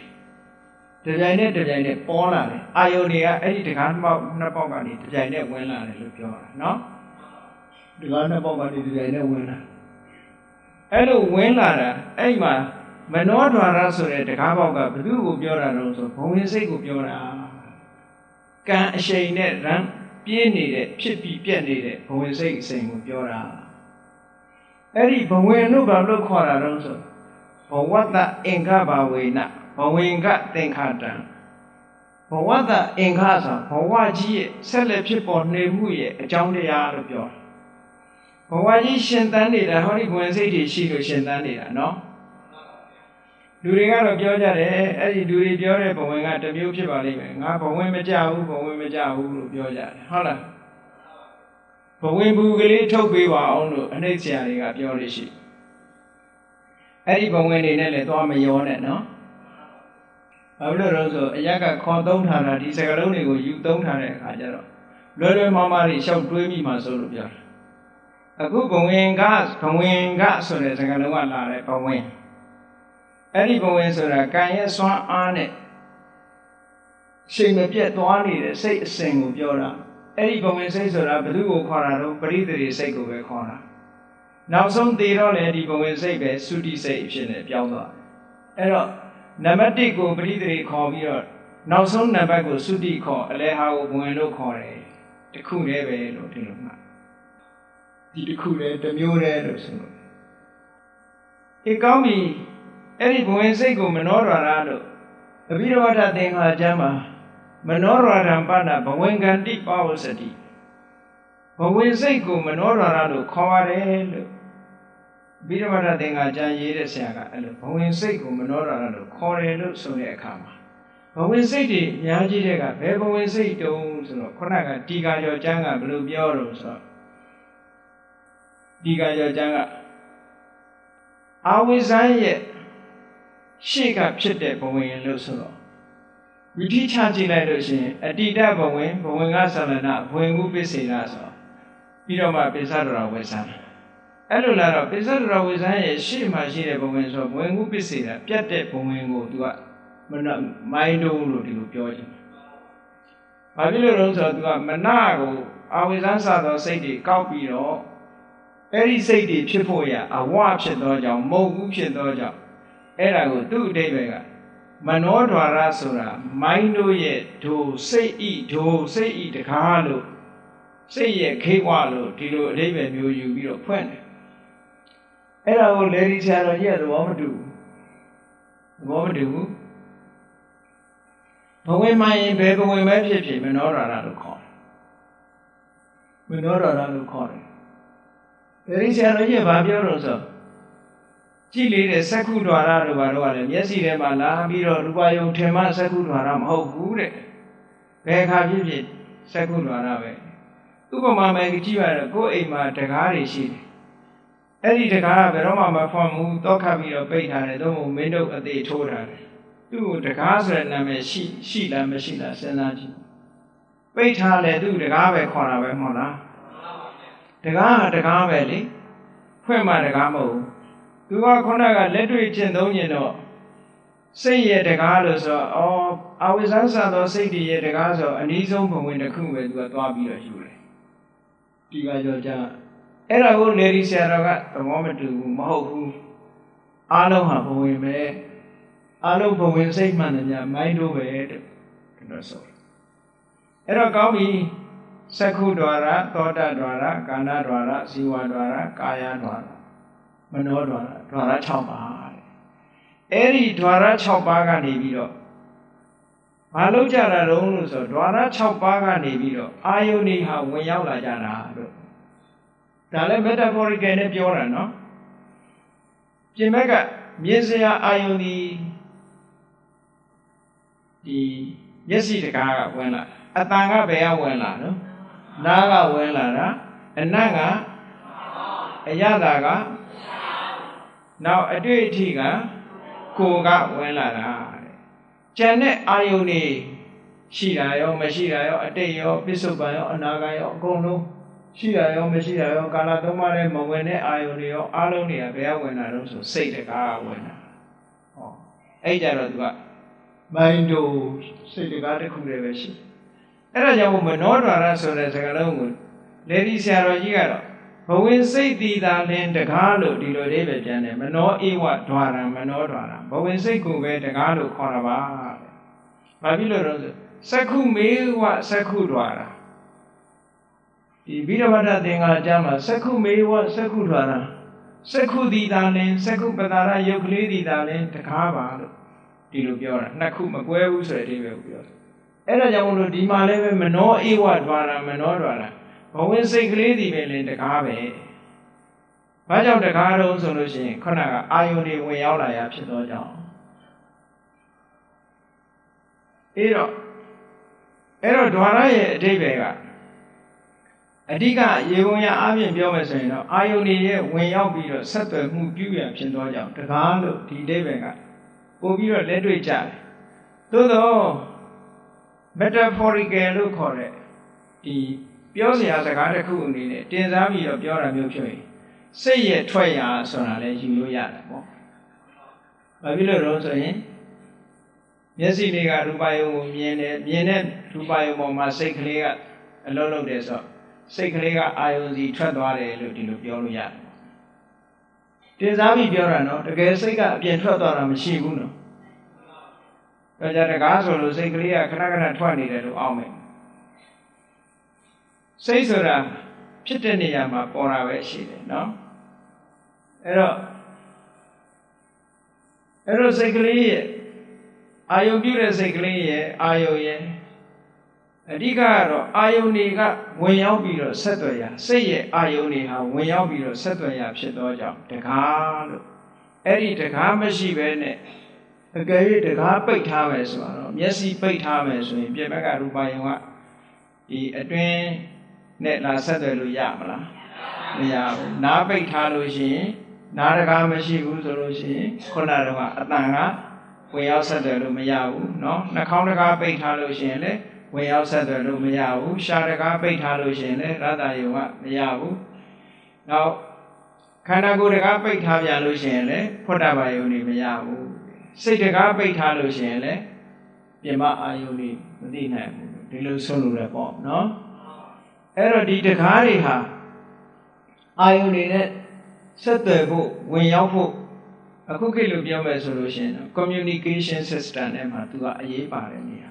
A: နဲ့ပေါ်လာတယ်အာယုန်တွေကအဲ့ဒီတကားနှစ်ပေါက်ကနေတပြိုင်နဲ့ဝင်လာတယ်လို့ပြောတာနော်တကားနှစ်ပေါက်ကနေတပြိုင်နဲ့ဝင်လာအဲ့လိုဝင်လာတာအဲ့မှာမနောဒွါရဆိုတဲ့တကားပေါက်ကဘယ်သူကိုပြောတာလဲဆိုဘုံဝင်စိတ်ကိုပြောတာကံအရှိန်နဲ့ရန်ပြင်းနေတဲ့ဖြစ်ပြီးပြက်နေတဲ့ဘုံဝင်စိတ်အစိမ်ကိုပြောတာအဲ့ဒီဘဝင်တို့ဘာလို့ခေါ်တာလဲဆိုဘဝတ္တအင်္ဂဘာဝေနဘဝင်ကသင်္ခါတံဘဝတ္တအင်္ဂဆိုဘဝကြီးရဲ့ဆက်လက်ဖြစ်ပေါ်နေမှုရဲ့အကြောင်းတရားလို့ပြောတာဘဝကြီးရှင်သန်နေတာဟောဒီဘဝင်စိတ်တွေရှိလို့ရှင်သန်နေတာနော်လူတွေကတော့ပြောကြတယ်အဲ့ဒီလူတွေပြောတဲ့ဘဝင်ကတစ်မျိုးဖြစ်ပါလိမ့်မယ်ငါဘဝင်မကြဘူးလို့ပြောကြတယ်ဟုတ်လားဘဝင်ဘူးကလေးထုတ်ပေးပါအောင်လို့အနှိမ့်ဆရာတွေကပြောလို့ရှိအဲ့ဒီဘဝင်တွေနဲ့လည်းသွားမရောနဲ့နော်ဘာလို့လဲဆိုအရက်ကခေါ်သုံးထားတာဒီစကားလုံးတွေကိုယူသုံးထားတဲ့အခါကျတော့လွယ်မမတွေရှောက်တွေးမိမှဆိုလို့ပြောတာအခုဘဝင်ကဆိုတဲ့စကားလုံးကလာတဲ့ဘဝင်အဲ့ဒီဘဝင်ဆိုတာကံရဲ့စွမ်းအားနဲ့ရှိန်မပြတ်သွားနေတဲ့စိတ်အစဉ်ကိုပြောတာအဲ့ဒီဘဝင်စိတ်ဆိုတာဘယ်သူကိုခေါ်တာတော့ပရိသေရိစိတ်ကိုပဲခေါ်တာနောက်ဆုံးသေတော့လေဒီဘဝင်စိတ်ပဲသုတိစိတ်အဖြစ်နဲ့ပြောင်းသွားတယ်အဲ့တော့နံပါတ်1ကိုပရိသေရိခေါ်ပြီးတော့နောက်ဆုံးနံပါတ်ကိုသုတိခေါ်အလဲဟာကိုဘဝင်လို့ခေါ်တယ်တခုတည်းပဲလို့ဒီလိုမှဒီတစ်ခုတည်းတစ်မျိုးတည်းလို့ဆိုလို့ဒီကောင်းပြီအဲ့ဒီဘဝင်စိတ်ကိုမနောဒွါရလို့အဘိဓမ္မာသင်္ခါကျမ်းမှာမနောဒွါရံပဏ္ဏဘဝင်ကံတိပဝစတိဘဝင်စိတ်ကိုမနောဒွါရလို့ခေါ်ရတယ်လို့အဘိဓမ္မာသင်္ခါကျမ်းရေးတဲ့ဆရာကအဲ့လိုဘဝင်စိတ်ကိုမနောဒွါရလို့ခေါ်တယ်လို့ဆိုတဲ့အခါမှာဘဝင်စိတ်တွေအများကြီးတဲ့ကဘယ်ဘဝင်စိတ်တုံးဆိုတော့ခုနကတီဃာကျော်ကျမ်းကဘယ်လိုပြောတော့ဆိုတော့တီဃာကျော်ကျမ်းကအာဝိဇ္ဇန်ရဲ့ရှေ့ကဖြစ်တဲ့ဘဝင်လို့ဆိုတော့ဝိဓိချကြည့်လိုက်လို့ရှိရင်အတိတဘဝင်ကသလနာဘဝင်ကုပစ္စေနာဆိုပြီးတော့မှပိဿဒရဝေဇန်အဲ့လိုလာတော့ပိဿဒရဝေဇန်ရဲ့ရှေ့မှာရှိတဲ့ဘဝင်ဆိုဘဝင်ကုပစ္စေနာပြတ်တဲ့ဘဝင်ကိုသူကမိုင်းတုံးလို့ဒီလိုပြောချင်တယ်။ဘာဖြစ်လို့လဲဆိုတော့သူကမနကိုအာဝိဇ္ဇန်စသောစိတ်တွေကောက်ပြီးတော့အဲ့ဒီစိတ်တွေဖြစ်ဖို့ရအဝဖြစ်သောကြောင့်မုတ်ဘူးဖြစ်သောကြောင့်အဲ့ဒါကိုသူ့အတိတ်ကမနောဒွါရဆိုတာမိုင်းတို့ရဲ့ဒိုစိတ်ဤဒိုစိတ်ဤတကားလို့စိတ်ရဲ့ခေဝလို့ဒီလိုအတိတ်ပဲမျိုးယူပြီးတော့ဖွင့်တယ်အဲ့ဒါကိုလေဒီဆရာတော်ကြီးကသဘောမတူဘူးဘဝင်မှရင်ဘယ်ဘဝင်ပဲဖြစ်ဖြစ်မနောဒွါရလို့ခေါ်တယ်မနောဒွါရလို့ခေါ်တယ်လေဒီဆရာတော်ကြီးကဘာပြောလို့ဆိုကြည့်လေတဲ့စက္ခုဒွါရတို့ဘာလို့ကလည်းမျက်စိထဲမှာလာပြီးတော့ရူပယုံထင်မှစက္ခုဒွါရမဟုတ်ဘူးတဲ့ဘယ်အခါဖြစ်ဖြစ်စက္ခုဒွါရပဲဥပမာမဲ့ကြည့်ရတော့ကိုယ်အိမ်မှာတကားတွေရှိတယ်အဲ့ဒီတကားကဘယ်တော့မှမဖွင့်ဘူးတောက်ခတ်ပြီးတော့ပိတ်ထားတယ်သို့မဟုတ်မင်းတို့အသေးထိုးထားတယ်သူ့ကိုတကားဆိုတဲ့နာမည်ရှိလားမရှိလားစဉ်းစားကြည့်ပိတ်ထားလေသူ့တကားပဲခေါ်တာပဲမဟုတ်လားတကားကတကားပဲလေဖွင့်မှတကားမဟုတ်ဘူးသူကခုနကလက်တွေ့ကျင့်သုံးရင်တော့စိတ်ရဲ့တကားလို့ဆိုတော့အာဝိဇ္ဇန်စသောစိတ်တွေရဲ့တကားဆိုအနည်းဆုံးဘဝင်တစ်ခုပဲသူကသွားပြီးတော့ယူတယ်ဒီကကြောကြအဲ့ဒါကိုလေဒီဆရာတော်ကသဘောမတူဘူးမဟုတ်ဘူးအားလုံးဟာဘဝင်ပဲအားလုံးဘဝင်စိတ်မှန်တယ်များမိုင်းတို့ပဲတဲ့တော့ဆိုအဲ့တော့ကောင်းပြီစက္ခုဒွါရသောတဒွါရကာဏဒွါရဇီဝဒွါရကာယဒွါရမနောဒွါရ6ပါးတဲ့အဲ့ဒီဒွါရ6ပါးကနေပြီးတော့ဘာလို့ကြတာတုံးလို့ဆိုဒွါရ6ပါးကနေပြီးတော့အာယုန်တွေဟာဝင်ရောက်လာကြတာလို့ဒါလည်း metaphorical နဲ့ပြောတာနော်ပြင်ဘက်ကမြင်စရာအာယုန်ဒီမျက်စိတကားကဝင်လာအတန်ကဘယ်ကဝင်လာနော်နားကဝင်လာတာအနတ်ကအရသာကနောက်အတွေ့အထိကကိုကဝင်လာတာတဲ့ကျန်တဲ့အာယုန်တွေရှိတာရောမရှိတာရောအတိတ်ရောပစ္စုပန်ရောအနာဂတ်ရောအကုန်လုံးရှိတာရောမရှိတာရောကာလသုံးပါးနဲ့မဝင်တဲ့အာယုန်တွေရောအလုံးတွေကဘယ်ကဝင်လာတော့ဆိုစိတ်တကားကဝင်လာဟောအဲ့ကြတော့သူကမိုင်းတို့စိတ်တကားတစ်ခုတည်းပဲရှိအဲ့ဒါကြောင့်မနောဒွါရဆိုတဲ့စကားလုံးကိုလေဒီဆရာတော်ကြီးကတော့ဘဝင်စိတ်တည်တာလင်းတကားလို့ဒီလိုလေးပဲပြန်တယ်မနောဧဝဒွါရမနောဒွါရဘဝင်စိတ်ကိုပဲတကားလို့ခေါ်တာပါတဲ့ဘာဖြစ်လို့လဲဆိုစက္ခုမေဝစက္ခုဒွါရဒီဗိဓမ္မာသင်္ခါကျမ်းမှာစက္ခုမေဝစက္ခုဒွါရစက္ခုတည်တာလင်းစက္ခုပတာရယုတ်ကလေးတည်တာလင်းတကားပါလို့ဒီလိုပြောတာနှစ်ခုမကွဲဘူးဆိုတဲ့အဓိပ္ပာယ်ကိုပြောတယ်အဲ့ဒါကြောင့်မလို့ဒီမှာလည်းပဲမနောဧဝဒွါရမနောဒွါရဘဝင်စိတ်ကလေးဒီပဲလင်းတကားပဲဘာကြောင့်တကားတော့ဆိုလို့ရှိရင်ခုနကအာယုန်တွေဝင်ရောက်လာရဖြစ်သောကြောင့်အဲ့တော့ဒွါရရဲ့အဓိပ္ပာယ်ကအဓိကရေပုံရအပြင်ပြောမယ်ဆိုရင်တော့အာယုန်တွေရဲ့ဝင်ရောက်ပြီးတော့ဆက်သွယ်မှုပြုရဖြစ်သောကြောင့်တကားလို့ဒီအဓိပ္ပာယ်ကပို့ပြီးတော့လက်တွေ့ကြတယ်သို့တော့ metaphorical လို့ခေါ်တဲ့ဒီပြောစရာစကားတစ်ခုအနေနဲ့တင်စားပြီးတော့ပြောတာမျိုးဖြစ်ရင်စိတ်ရဲ့ထွက်ရာဆိုတာလည်းယူလို့ရတယ်ပေါ့ဘာဖြစ်လို့လဲဆိုရင်မျက်စိလေးကရူပယုံကိုမြင်တဲ့ရူပယုံပေါ်မှာစိတ်ကလေးကအလုံးလုံးတယ်ဆိုစိတ်ကလေးကအာယုံစီထွက်သွားတယ်လို့ဒီလိုပြောလို့ရတယ်တင်စားပြီးပြောတာနော်တကယ်စိတ်ကအပြင်ထွက်သွားတာမရှိဘူးနော်ဒါကြတကားဆိုလို့စိတ်ကလေးကခဏခဏထွက်နေတယ်လို့အောက်မယ်စိတ်ဆိုတာဖြစ်တဲ့နေရာမှာပေါ်တာပဲရှိတယ်နော်အဲ့တော့စိတ်ကလေးရဲ့အာယုံပြုတဲ့စိတ်ကလေးရဲ့အာယုံရဲ့အဓိကကတော့အာယုန်တွေကဝင်ရောက်ပြီးတော့ဆက်သွယ်ရစိတ်ရဲ့အာယုန်တွေဟာဝင်ရောက်ပြီးတော့ဆက်သွယ်ရဖြစ်သောကြောင့်တကားလို့အဲ့ဒီတကားမရှိဘဲနဲ့အကယ်၍တကားပိတ်ထားမယ်ဆိုတော့မျက်စိပိတ်ထားမယ်ဆိုရင်ပြင်ဘက်ကရူပယုံကဒီအတွင်းနဲ့လာဆက်သွယ်လို့ရမလားမရဘူးနားပိတ်ထားလို့ရှိရင်နားတကားမရှိဘူးဆိုလို့ရှိရင်ခုနကတော့အတန်ကဝင်ရောက်ဆက်သွယ်လို့မရဘူးเนาะနှာခေါင်းတကားပိတ်ထားလို့ရှိရင်လည်းဝင်ရောက်ဆက်သွယ်လို့မရဘူးရှားတကားပိတ်ထားလို့ရှိရင်လည်းရတယုံကမရဘူးနောက်ခန္ဓာကိုယ်တကားပိတ်ထားပြန်လို့ရှိရင်လည်းဖွတ်တဘာယုံတွေမရဘူးစိတ်တကားပိတ်ထားလို့ရှိရင်လည်းပြင်မအာယုံတွေမသိနိုင်ဘူးဒီလိုဆုံးလို့လည်းပေါ့နော်အဲ့တော့ဒီတကားတွေဟာအာယုံတွေနဲ့ဆက်သွယ်ဖို့ဝင်ရောက်ဖို့အခုခေတ်လိုပြောမယ်ဆိုလို့ရှိရင် communication system နဲ့မှာသူကအရေးပါတယ်နေရာ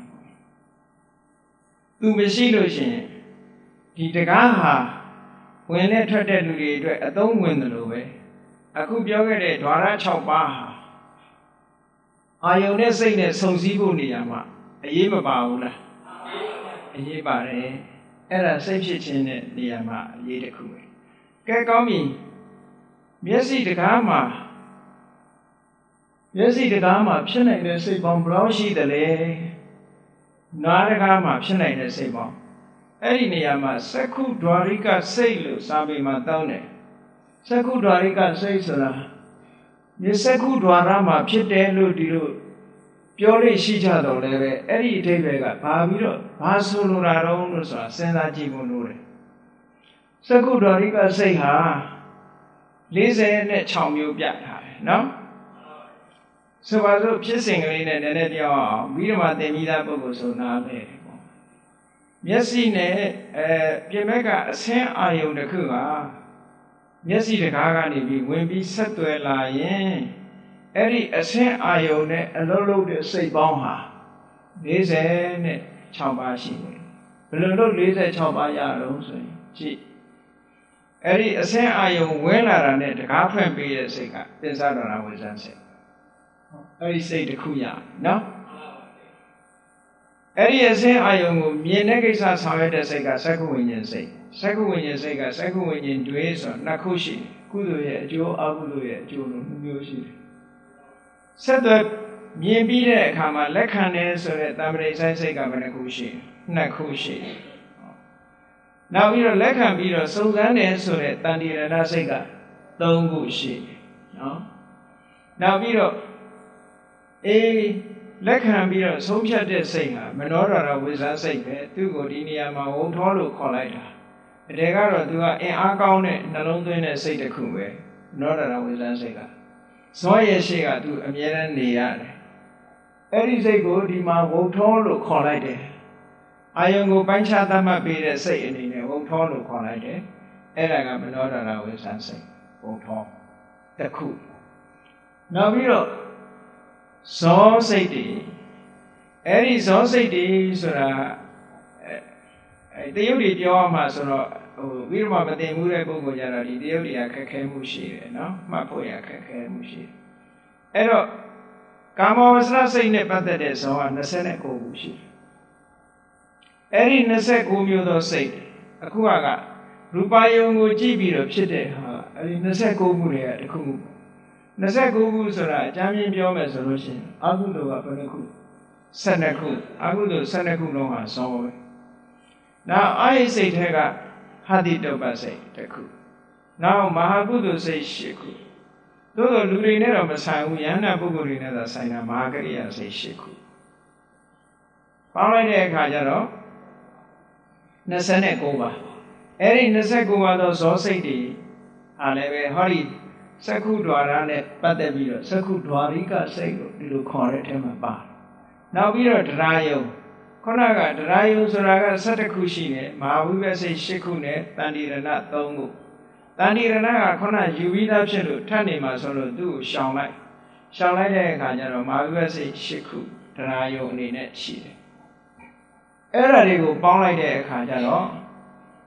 A: သူမရှိလို့ရှိရင်ဒီတကားဟာဝင်နဲ့ထွက်တဲ့လူတွေအတွက်အသုံးဝင်တယ်လို့ပဲအခုပြောခဲ့တဲ့ဓဝရ6ပါးဟာအာယုန်နဲ့စိတ်နဲ့ဆုံစည်းဖို့နေရာမှာအရေးမပါဘူးလားအရေးပါတယ်အဲ့ဒါစိတ်ဖြစ်ခြင်းတဲ့နေရာမှာအရေးတစ်ခုပဲကဲကောင်းပြီမျက်စိတကားမှာဖြစ်နိုင်တဲ့စိတ်ပေါင်းဘယ်လောက်ရှိသလဲနားတကားမှာဖြစ်နိုင်တဲ့စိတ်ပေါင်းအဲ့ဒီနေရာမှာစက္ခုဒွါရိကစိတ်လို့စာပေမှာတောင်းတယ်စက္ခုဒွါရိကစိတ်ဆိုတာမြေစက္ခုဒွါရမှာဖြစ်တယ်လို့ဒီလိုပြောလို့ရှိကြတော့လည်းပဲအဲ့ဒီအဓိပ္ပာယ်ကဘာပြီးတော့ဘာဆိုလိုတာတော့လို့ဆိုတာစဉ်းစားကြည့်ဖို့လိုတယ်စက္ခုဒွါရိကစိတ်ဟာ46မျိုးပြထားတယ်နော်ဆိုပါစို့ဖြစ်စဉ်ကလေးနဲ့နည်းနည်းပြောအောင်ပြီးတော့မှသင်ပြီးသားပုဂ္ဂိုလ်ဆိုနားလေပေါ့မျက်စိနဲ့ပြင်ဘက်ကအဆင်းအာယုံတစ်ခုကမျက်စိတကားကနေပြီးဝင်ပြီးဆက်သွယ်လာရင်အဲ့ဒီအဆင်းအာယုံနဲ့အလုံးလုံးတဲ့စိတ်ပေါင်းဟာ46ပါးရှိတယ်ဘယ်လိုလုပ်46ပါးရအောင်ဆိုရင်ကြည့်အဲ့ဒီအဆင်းအာယုံဝင်လာတာနဲ့တကားဖွင့်ပေးတဲ့စိတ်ကပင်စတော်နာဝိဇ္ဇန်စိတ်အဲ့ဒီစိတ်တစ်ခုရနော်အဲ့ဒီအစဉ်အာယုံကိုမြင်တဲ့ကိစ္စဆောင်ရွက်တဲ့စိတ်ကစက္ခုဝိညာဉ်စိတ်စက္ခုဝိညာဉ်စိတ်ကစက္ခုဝိညာဉ်တွေဆိုနှစ်ခုရှိတယ်ကုသိုလ်ရဲ့အကျိုးအကုသိုလ်ရဲ့အကျိုးလို့2မျိုးရှိတယ်ဆက်သွယ်မြင်ပြီးတဲ့အခါမှာလက်ခံတယ်ဆိုတဲ့တမ္ပရိဆိုင်စိတ်ကဘယ်နှခုရှိ2ခုရှိတယ်နောက်ပြီးတော့လက်ခံပြီးတော့စုံစမ်းတယ်ဆိုတဲ့တန်တိရဏစိတ်က3ခုရှိတယ်နော်နောက်ပြီးတော့လက်ခံပြီးတော့ဆုံးဖြတ်တဲ့စိတ်ဟာမနောဒရဝိဇ္ဇာစိတ်ပဲသူ့ကိုဒီနေရာမှာဝုံထောလို့ခေါ်လိုက်တာအတေကတော့သူကအင်အားကောင်းတဲ့နှလုံးသွင်းတဲ့စိတ်တစ်ခုပဲမနောဒရဝိဇ္ဇာစိတ်ကဇောရဲ့ရှိကသူအမြဲတမ်းနေရတယ်အဲ့ဒီစိတ်ကိုဒီမှာဝုံထောလို့ခေါ်လိုက်တယ်အာယုံကိုပိုင်းခြားသတ်မှတ်ပေးတဲ့စိတ်အနေနဲ့ဝုံထောလို့ခေါ်လိုက်တယ်အဲ့ဒါကမနောဒရဝိဇ္ဇာစိတ်ဝုံထောတစ်ခုနောက်ပြီးတော့ဇောစိတ်တွေအဲ့ဒီဇောစိတ်တွေဆိုတာတရုပ်တွေပြောရမှာဆိုတော့ဝိရမမသိမှုတဲ့ပုဂ္ဂိုလ်ကြတော့ဒီတရုပ်တွေကခက်ခဲမှုရှိတယ်နော်မှတ်ဖို့ရခက်ခဲမှုရှိတယ်အဲ့တော့ကာမဝဆရစိတ်နဲ့ပတ်သက်တဲ့ဇောက29ခုရှိတယ်အဲ့ဒီ29မျိုးသောစိတ်အခုကရူပယုံကိုကြည့်ပြီးတော့ဖြစ်တဲ့ဟာအဲ့ဒီ29ခုတွေကတစ်ခု29ခုဆိုတာအကြမ်းပြင်းပြောမယ်ဆိုလို့ရှိရင်အကုသိုလ်ကဘယ်နှခု12ခုအကုသိုလ်12ခုလုံးဟာဇောပဲနောက်အာဟိစိတ်ထဲကဟာတိတုပ္ပစိတ်တစ်ခုနောက်မဟာကုသိုလ်စိတ်10ခုသို့သောလူတွေနဲ့တော့မဆိုင်ဘူးယန္တာပုဂ္ဂိုလ်တွေနဲ့သာဆိုင်တာမဟာကရိယာစိတ်10ခုပေါင်းလိုက်တဲ့အခါကျတော့29ပါအဲ့ဒီ29ပါသောဇောစိတ်တွေအားလည်းပဲဟောဒီစက္ခုဒွါရနဲ့ပတ်သက်ပြီးတော့စက္ခုဒွါရိကစိတ်လို့ဒီလိုခေါ်တဲ့အထဲမှာပါနောက်ပြီးတော့တရားယုံခုနကတရားယုံဆိုတာက17ခုရှိတယ်မဟာဝိပဿစိတ်10ခုနဲ့တန်တိရဏ3ခုတန်တိရဏကခုနယူပြီးသားဖြစ်လို့ထပ်နေမှာဆိုလို့သူ့ကိုရှောင်လိုက်တဲ့အခါကျတော့မဟာဝိပဿစိတ်10ခုတရားယုံအနေနဲ့ရှိတယ်အဲ့ဒါတွေကိုပေါင်းလိုက်တဲ့အခါကျတော့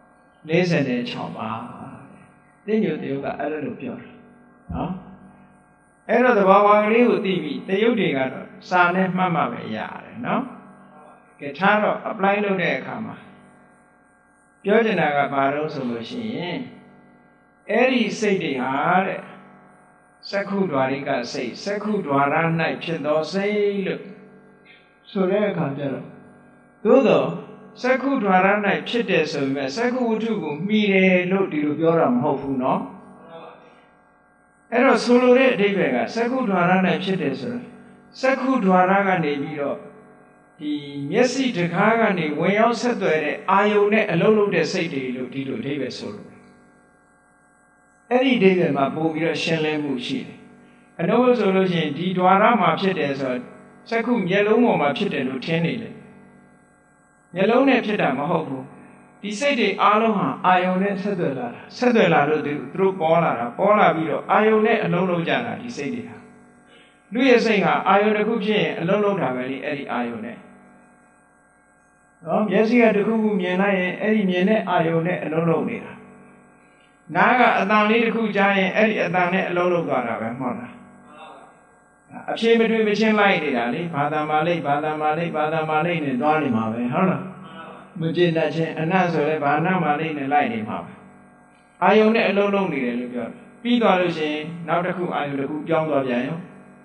A: 46ပါးတိညိုတယုတ်ကအဲ့လိုပြောတယ်နော်အဲ့တော့သဘာဝကလေးကိုသိပြီးတယုတ်တွေကတော့စာနဲ့မှတ်မှပဲရတယ်နော်ကဲထားတော့ apply လုပ်တဲ့အခါမှာပြောချင်တာကဘာလို့ဆိုလို့ရှိရင်အဲ့ဒီစိတ်တွေဟာတဲ့စက္ခုဒွါရိကစိတ်စက္ခုဒွါရ၌ဖြစ်သောစိတ်လို့ဆိုတဲ့အခါကျတော့သို့တော့စက္ခုဒွါရ၌ဖြစ်တယ်ဆိုပေမဲ့စက္ခုဝတ္ထုကိုမှီတယ်လို့ဒီလိုပြောတာမဟုတ်ဘူးเนาะအဲ့တော့ဆိုလိုတဲ့အဓိပ္ပာယ်ကစက္ခုဒွါရ၌ဖြစ်တယ်ဆိုတော့စက္ခုဒွါရကနေပြီးတော့ဒီမျက်စိတကားကနေဝင်ရောက်ဆက်သွယ်တဲ့အာယုန်နဲ့အလုံးလုံးတဲ့စိတ်တွေလို့ဒီလိုအဓိပ္ပာယ်ဆိုလို့အဲ့ဒီအဓိပ္ပာယ်မှာပို့ပြီးတော့ရှင်းလင်းမှုရှိတယ်အနုဆိုလို့ရှိရင်ဒီဒွါရမှာဖြစ်တယ်ဆိုတော့စက္ခုမျက်လုံးပေါ်မှာဖြစ်တယ်လို့ထင်နေတယ်မျက်လုံးနဲ့ဖြစ်တာမဟုတ်ဘူးဒီစိတ်တွေအားလုံးဟာအာယုန်နဲ့ဆက်သွယ်လာလို့သူတို့ပေါ်လာပြီးတော့အာယုန်နဲ့အလုံးလုံးကြတာဒီစိတ်တွေဟာလူရဲ့စိတ်ဟာအာယုန်တစ်ခုဖြစ်ရင်အလုံးလုံးတာပဲလေအဲ့ဒီအာယုန်နဲ့နော်မျက်စိကတစ်ခုခုမြင်လိုက်ရင်အဲ့ဒီမြင်တဲ့အာယုန်နဲ့အလုံးလုံးနေတာနားကအတန်လေးတစ်ခုကြားရင်အဲ့ဒီအတန်နဲ့အလုံးလုံးသွားတာပဲမဟုတ်လားအဖြေမတွေ့မချင်းလိုက်နေတာလေဘာသာမာလိတ်နဲ့သွားနေမှာပဲဟုတ်လားမကျေနပ်ခြင်းအနတ်ဆိုလဲဘာနာမာလိတ်နဲ့လိုက်နေမှာပဲအာယုန်နဲ့အလုံးလုံးနေတယ်လို့ပြောတယ်ပြီးသွားလို့ရှိရင်နောက်တစ်ခုအာယုန်တစ်ခုပြောင်းသွားပြန်ရော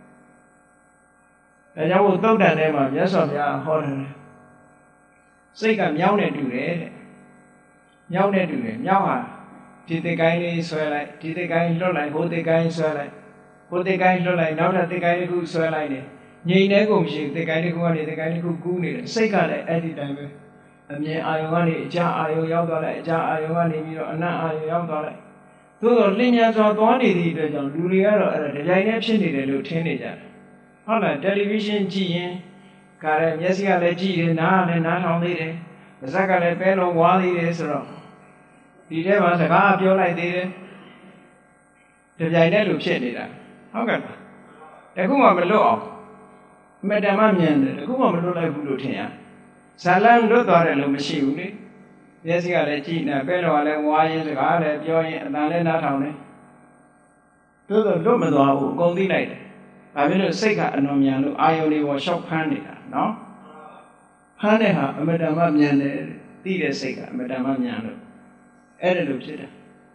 A: ဒါကြောင့်မို့သုတ်တန်ထဲမှာမြတ်စွာဘုရားဟောတယ်စိတ်ကမြောင်းနဲ့တူတယ်တဲ့မြောင်းနဲ့တူတယ်မြောင်းဟာဒီတိတ်ကိုင်းလေးဆွဲလိုက်ဒီတိတ်ကိုင်းလွတ်လိုက်ဟိုတိတ်ကိုင်းဆွဲလိုက်ဟိုတိတ်ကိုင်းလွတ်လိုက်နောက်ထပ်တိတ်ကိုင်းတစ်ခုဆွဲလိုက်နေငြိမ်တဲ့ကုန်မရှိတိတ်ကိုင်းတစ်ခုကနေတိတ်ကိုင်းတစ်ခုကူးနေတယ်စိတ်ကလည်းအဲ့ဒီတိုင်းပဲအမြင်အာယုံကနေအကြာအာယုံရောက်သွားလိုက်အကြာအာယုံကနေပြီးတော့အနတ်အာယုံရောက်သွားလိုက်သို့တော့လင်းမြန်စွာသွားနေသည့်အတွက်ကြောင့်လူတွေကတော့အဲ့ဒါဒီတိုင်းနဲ့ဖြစ်နေတယ်လို့ထင်နေကြတယ်ဟုတ်လားတယ်လီဗီရှင်းကြည့်ရင်ကလည်းမျက်စိကလည်းကြည့်တယ်နားကလည်းနားထောင်သေးတယ်ပါးစပ်ကလည်းပဲလုံးဝါသေးတယ်ဆိုတော့ဒီထဲမှာစကားပြောလိုက်သေးတယ်ဒီကြိုင်တဲ့လူဖြစ်နေတာဟုတ်ကဲ့တခုမှမလွတ်အောင်အမတန်မှမြင်တယ်တခုမှမလွတ်လိုက်ဘူးလို့ထင်ရဇာလန်လွတ်သွားတယ်လို့မရှိဘူးလေမျက်စိကလည်းကြည့်နေပဲလုံးကလည်းဝါရင်စကားလည်းပြောရင်အတန်လည်းနားထောင်တယ်သို့တော့လွတ်မသွားဘူးအကုန်သိလိုက်တယ်ဘာဖြစ်လို့စိတ်ကအလွန်မြန်လို့အာယုန်တွေပေါ်ရှောက်ဖမ်းနေတာနော်ဖမ်းတဲ့ဟာအမတန်မှမြန်တယ်သိတဲ့စိတ်ကအမတန်မှမြန်လို့အဲ့ဒါလို့ဖြစ်တယ်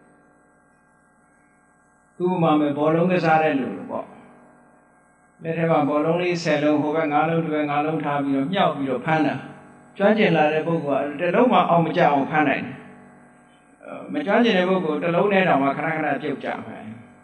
A: ဥပမာမဲ့ဘောလုံးကစားတဲ့လူလို့ပေါ့လက်ထဲမှာဘောလုံးလေး10လုံးဟိုဘက်9လုံးဒီဘက်9လုံးထားပြီးတော့မြှောက်ပြီးတော့ဖမ်းတာကျွမ်းကျင်လာတဲ့ပုဂ္ဂိုလ်ကတစ်လုံးမှအောင်မကြအောင်ဖမ်းနိုင်တယ်မကျွမ်းကျင်တဲ့ပုဂ္ဂိုလ်တစ်လုံးနဲ့တောင်မှခဏခဏပြုတ်ကြမယ်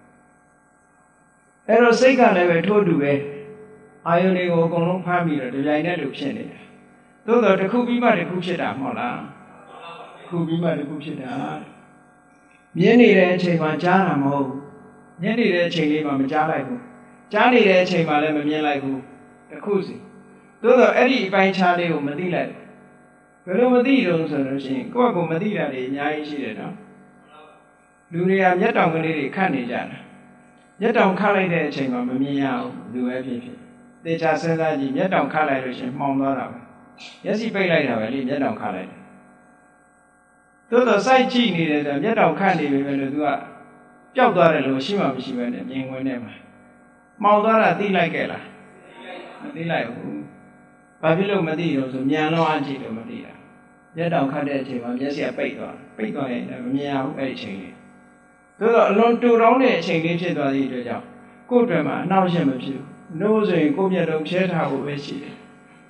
A: အဲ့တော့စိတ်ကလည်းပဲထို့တူပဲအာယုန်တွေကိုအကုန်လုံးဖမ်းပြီးတော့ဒီကြိုင်တဲ့လူဖြစ်နေတယ်သို့တော့တစ်ခုပြီးမှတစ်ခုဖြစ်တာမဟုတ်လားတစ်ခုပြီးမှတစ်ခုဖြစ်တာမြင်နေတဲ့အချိန်မှာကြားတာမဟုတ်ဘူးမြင်နေတဲ့အချိန်လေးမှာမကြားလိုက်ဘူးကြားနေတဲ့အချိန်မှာလည်းမမြင်လိုက်ဘူးတစ်ခုစီသို့တော့အဲ့ဒီအပိုင်းခြားလေးကိုမသိလိုက်ဘယ်လိုမသိတော့ဆိုလို့ရှိရင်ကိုယ့်ကိုမသိတာတွေအများကြီးရှိတယ်နော်လူတွေကမျက်တောင်ကလေးတွေခတ်နေကြတာမျက်တောင်ခတ်လိုက်တဲ့အချိန်မှာမမြင်ရဘူးလူပဲဖြစ်ဖြစ်သေချာစဉ်းစားကြည့်မျက်တောင်ခတ်လိုက်လို့ရှိရင်မှောင်သွားတာပဲမျက်စိပိတ်လိုက်တာပဲလေမျက်တောင်ခတ်လိုက်တယ်သို့တော့စိုက်ကြည့်နေတယ်ဆိုမျက်တောင်ခတ်နေပြီပဲလို့သူကပျောက်သွားတယ်လို့ရှိမှမရှိပဲနဲ့မြင်ဝင်နေမှာမှောင်သွားတာသိလိုက်ခဲ့လားမသိလိုက်ဘူးဘာဖြစ်လို့မသိရောဆိုမြန်တော့အကြည့်လို့မသိတာမျက်တောင်ခတ်တဲ့အချိန်မှာမျက်စိကပိတ်သွားရင်မမြင်ရဘူးအဲ့ဒီအချိန်လေးသို့တော့အလွန်တူတောင်းတဲ့အချိန်လေးဖြစ်သွားသည့်အတွက်ကြောင့်ကိုယ့်အတွက်မှာအနှောင့်အယှက်မဖြစ်ဘူးလို့ဆိုရင်ကိုယ့်မျက်လုံးဖြဲထားဖို့ပဲရှိတယ်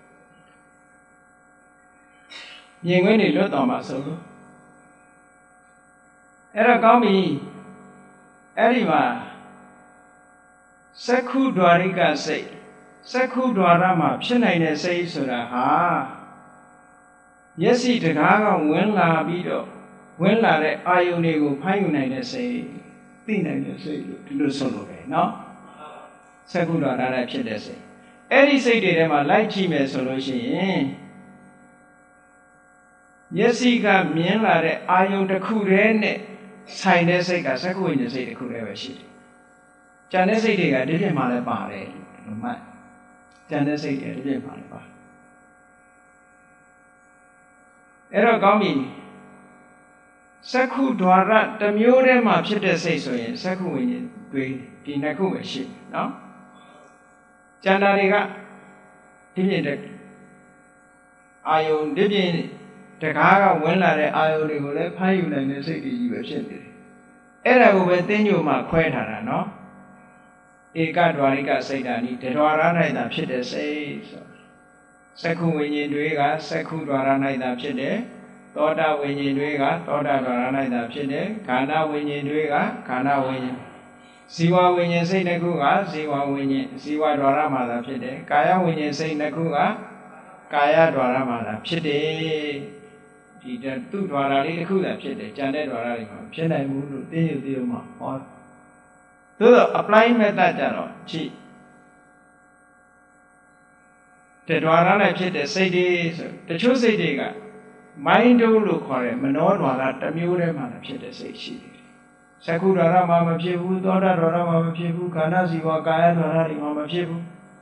A: မြင်ခွင့်တွေလွတ်တော်မှာဆိုလို့အဲ့တော့ကောင်းပြီအဲ့ဒီမှာစက္ခုဒွါရိကစိတ်စက္ခုဒွါရမှာဖြစ်နိုင်တဲ့စိတ်ဆိုတာဟာမျက်စိတကားကဝင်လာပြီးတော့ဝင်လာတဲ့အာယုန်တွေကိုဖမ်းယူနိုင်တဲ့စိတ်သိနိုင်တဲ့စိတ်လို့ဒီလိုဆိုလို့ပဲเนาะစက္ခုဒွါရနဲ့ဖြစ်တဲ့စိတ်အဲ့ဒီစိတ်တွေထဲမှာလိုက်ကြည့်မယ်ဆိုလို့ရှိရင်မျက်စိကမြင်လာတဲ့အာယုန်တစ်ခုတည်းနဲ့ဆိုင်တဲ့စိတ်ကစက္ခုဝိညာဉ်စိတ်တစ်ခုတည်းပဲရှိတယ်။ကျန်တဲ့စိတ်တွေကဒီပြင်မှာလည်းပါတယ်လို့မှတ်။ကျန်တဲ့စိတ်တွေဒီပြင်မှာလည်းပါ။အဲ့တော့ကောင်းပြီ Sakhu Dwara, the Mure Map Shit say so in Sakhu in Dinaku ship, no? Janariga did Ayo did the Gaga when like Ayo will pay you and the city you were sent. Era over then you ma queta, no? Eka Dwarika say that the Dwara night up shit say so. Sakhu when you do Sakhu Dwara night up shit. Toda when you do Toda Dwara night up shit. Kana when you do Kana when you Siwa when you say Nakuga, Siwa when you Siwa Dwara mother shit. Kaya when you say Nakuga, Kaya Dwara mother shit. The two Dwara little cool shit, Janet Dwara, Chennai Mulu, Dima, or to the applying method, cheap. The Dwara shit, say this, the true say digger. Mind do look for him, and all Dwara, the Mure man of shit, say she. Sakura Mama Pibu, Dora Mama Pibu, Kanazi, Wakaya, Dora Mama Pibu.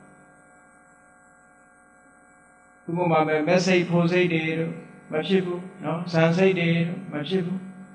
A: Mama message Jose de Machibu, no, Sansay de Machibu.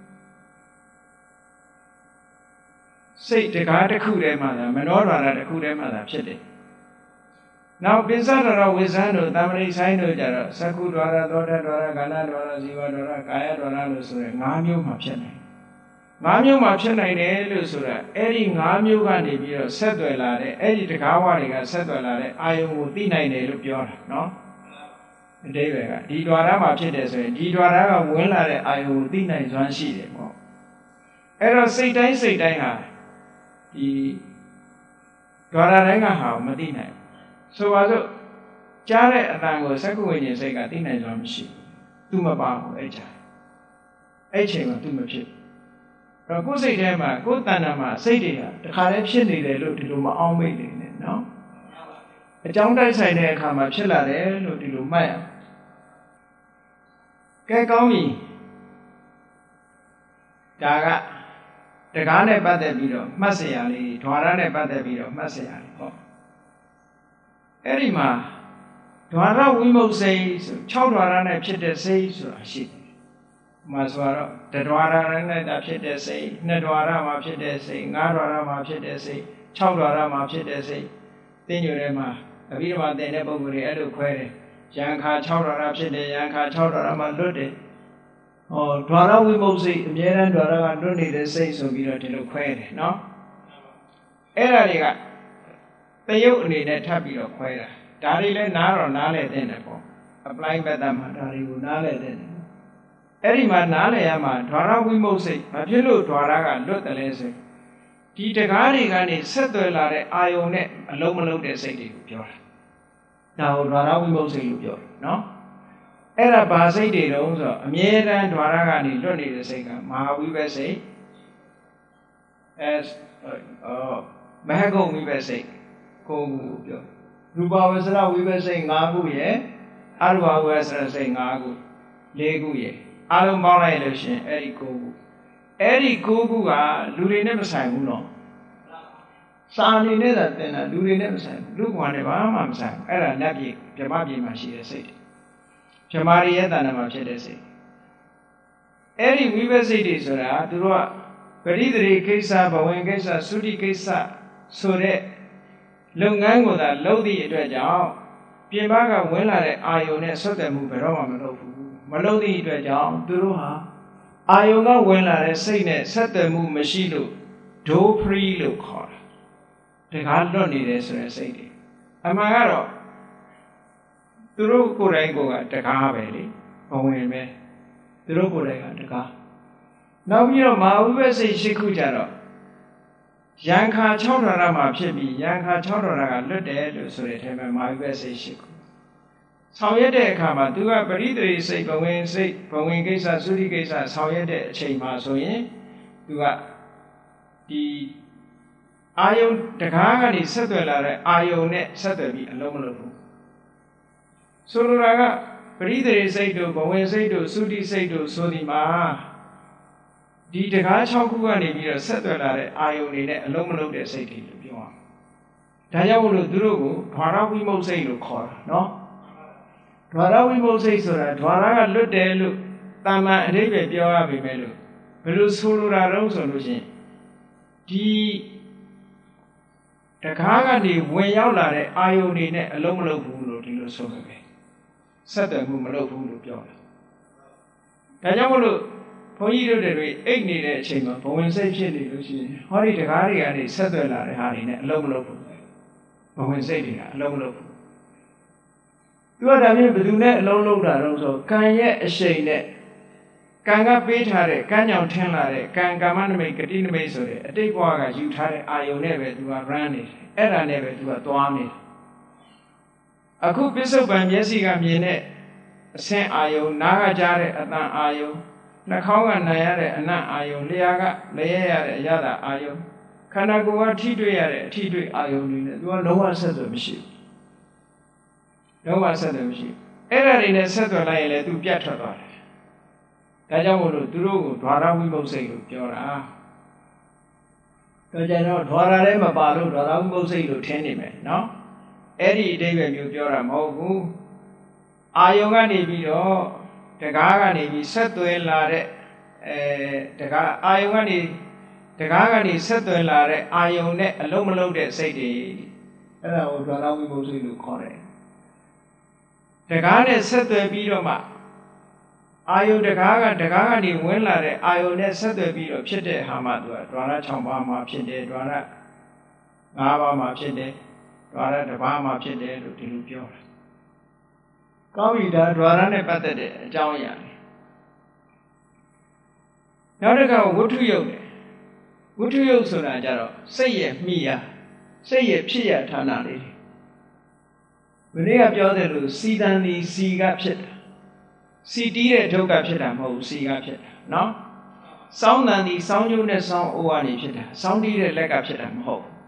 A: Say the Gata Kude mother, Menora the Kude mother, Chitty. Now, Pinsara with Sando, Tamari Sino Jara, Sakura, Dora, Gana, Dora, Ziva, Dora, Kaya, Dora, Lusura, Namu Mapchene. Namu Mapchene, Lusura, Eddie Namu Gandhi, Setwellade, Eddie the Kawariga, Setwellade, I will be 9 Lupia, no? David, Didwara Mapchedes, Didwara will I will be 9 one sheet. Error say die, the Dwara Ranga, Medina. So was it Jared and I was second when you say got in a drum sheet. Tumaba, a chamber, Tumachip. Go say Dema, go Tanama, say dear, the corruption they looked to my own waiting, no? A young dice I never come up, Chilla, there, looked to Maya. Gagami Daga, the Gane Badabido, Masiali, Tuarane Badabido, Masiali. Erima, Dwara Wimo says, Chowdwara Chit says, she Maswara, the Dwara and Chit say, Nedwara Mapchit say, Nadwara Mapchit say, Chowdwara Mapchit say, then you rema, a bit about the never would ever query. Yanka Chowdwara Chit, Yanka Chowdwara Malute. Oh, Dwara Wimo say, Miran Dwara don't need to say so, be not to query, no? Erariga. The yoke need a tabby of quaira. Dari le naro nale denable. Applying Badama, Dari would nale den. Erima nale ama, Dwara Wimose, a pillow Dwaraga, look the laser. Titagari gani settlare Ione, a lomalo de city pure. Now Dwara Wimose pure, no? Era Base de Rosa, a mere and Dwaragani, don't need a second. Maha we say as Mahago we say. Ruba was we were saying Nagu, ye, Alba was saying Nagu, Legu ye, Alumara election, Eri Kogu. Eri Kogu, Luri never sang, no. Sani never then, Luri never sang. Look one of our mom sang, Era Nabi, Jamabi Mashi said. Jamari Etanama said. Eri we were saying this, Dura, Peridri Kesa, Bawen Kesa, Sudi Kesa, Sore. Lungang with a lodi dredge, Pimaga will let Ione Sotamu Peroma Melody dredge, Duruha. Iona will let a saint set the move machine, do pre look hot. The God don't need a say. Amagaro Duru Kurego at the Kahabeli, Owen me. Duru Kurega at the car. Now you know, my we say Shikujaro. Yanka Chowdara Mapchibi, Yanka Chowdara, look there, so they have my message. Sawyede Kama, do a Beridri say, Bowen say, Bowen Gesa, Sudi Gesa, Sawyede, Chema, so ye, do a the Ayo, the Kagani settler, Ayo net settleby, and Lomolofu. Suraga, Beridri say to Bowen say to Sudi say to Sodima. The Gachaku settled Ione alone of the city. Tayawulu Drugu, Twarawi Mose look call, no? Twarawi Mose so that Twaraga look there, look, Tama and David Yoabi Melu. ဘယ်လိုဆိုလိုတာတော့ဆိုလို့ရှိရင်ဒီတကားကနေဝင်ရောက်လာတဲ့အာယုန်တွေနဲ့အလုံးမလုံးဘူးလို့ဒီလိုဆိုမှာပဲဆက်သွယ်မှုမလုပ်ဘူးလို့ပြောတယ်ဒါကြောင့်မလို့ဘုန်းကြီးတို့တွေအိတ်နေတဲ့အချိန်မှာဘဝင်စိတ်ဖြစ်နေလို့ရှိရင်ဟောဒီတကားတွေကနေဆက်သွယ်လာတဲ့ဟာတွေနဲ့အလုံးမလုံးဘူးဘဝင်စိတ်တွေကအလုံးမလုံးဘူးသူကဒါမျိုးဘယ်သူနဲ့အလုံးလုံးတာတော့ဆိုကံရဲ့အရှိန်နဲ့ကံကပေးထားတဲ့ကံကြောင့်ထင်းလာတဲ့ကံကာမနမိတ်ဂတိနမိတ်ဆိုတဲ့အတိတ်ဘဝကယူထားတဲ့အာယုန်နဲ့ပဲသူက run နေတယ်အဲ့ဒါနဲ့ပဲသူကသွားနေတယ်အခုပစ္စုပန်မျက်စိကမြင်တဲ့အဆင်းအာယုန်နားကကြားတဲ့အတန်အာယုန်နှာခေါင်းကနားရတဲ့အနံ့အာယုန်လျှာကလျှက်ရတဲ့အရသာအာယုန်ခန္ဓာကိုယ်ကထိတွေ့ရတဲ့အထိတွေ့အာယုန်တွေနဲ့သူကလုံးဝဆက်သွယ်မရှိဘူးလုံးဝဆက်သွယ်မရှိဘူးအဲ့ဒါတွေနဲ့ဆက်သွယ်လိုက်ရင်လည်းသူပြတ်ထွက်သွားတယ်ဒါကြောင့်မို့လို့သူတို့ကိုဓဝရဝိမုတ်စိတ်လို့ပြောတာတော့ကျတော့ဓဝရလည်းမပါလို့ဓဝရဝိမုတ်စိတ်လို့ထင်နေမယ်နော်အဲ့ဒီအဓိပ္ပာယ်မျိုးပြောတာမဟုတ်ဘူးအာယုံကနေပြီးတော့တကားကနေပြီးဆက်သွယ်လာတဲ့တကားအာယုံကနေတကားကနေဆက်သွယ်လာတဲ့အာယုံနဲ့အလုံးမလုံးတဲ့စိတ်တွေအဲ့ဒါကိုဓဝရဝိမုတ်စိတ်လို့ခေါ်တယ်တကားနဲ့ဆက်သွယ်ပြီးတော့မှအာယုတကားကနေဝင်လာတဲ့အာယုနဲ့ဆက်သွယ်ပြီးတော့ဖြစ်တဲ့ဟာမှသူကဓဝရ6ပါးမှာဖြစ်တယ်ဓဝရ5ပါးမှာဖြစ်တယ်ဓဝရ1ပါးမှာဖြစ်တယ်လို့ဒီလိုပြောတာကောင်းပြီဒါဓဝရနဲ့ပတ်သက်တဲ့အကြောင်းအရာတွေနောက်တစ်ခါဝတ္ထုယုတ်တယ်ဝတ္ထုယုတ်ဆိုတာကြတော့စိတ်ရဲ့မိယာစိတ်ရဲ့ဖြစ်ရဌာနလေးတွေမနေ့ကပြောတယ်လို့စီတန်ဒီစီကဖြစ်တာစီတီးတဲ့ဒုက္ခဖြစ်တာမဟုတ်ဘူးစီကဖြစ်တာနော်စောင်းတန်ဒီစောင်းကျုံနဲ့စောင်းအိုးကနေဖြစ်တာစောင်းတီးတဲ့လက်ကဖြစ်တာမဟုတ်ဘူး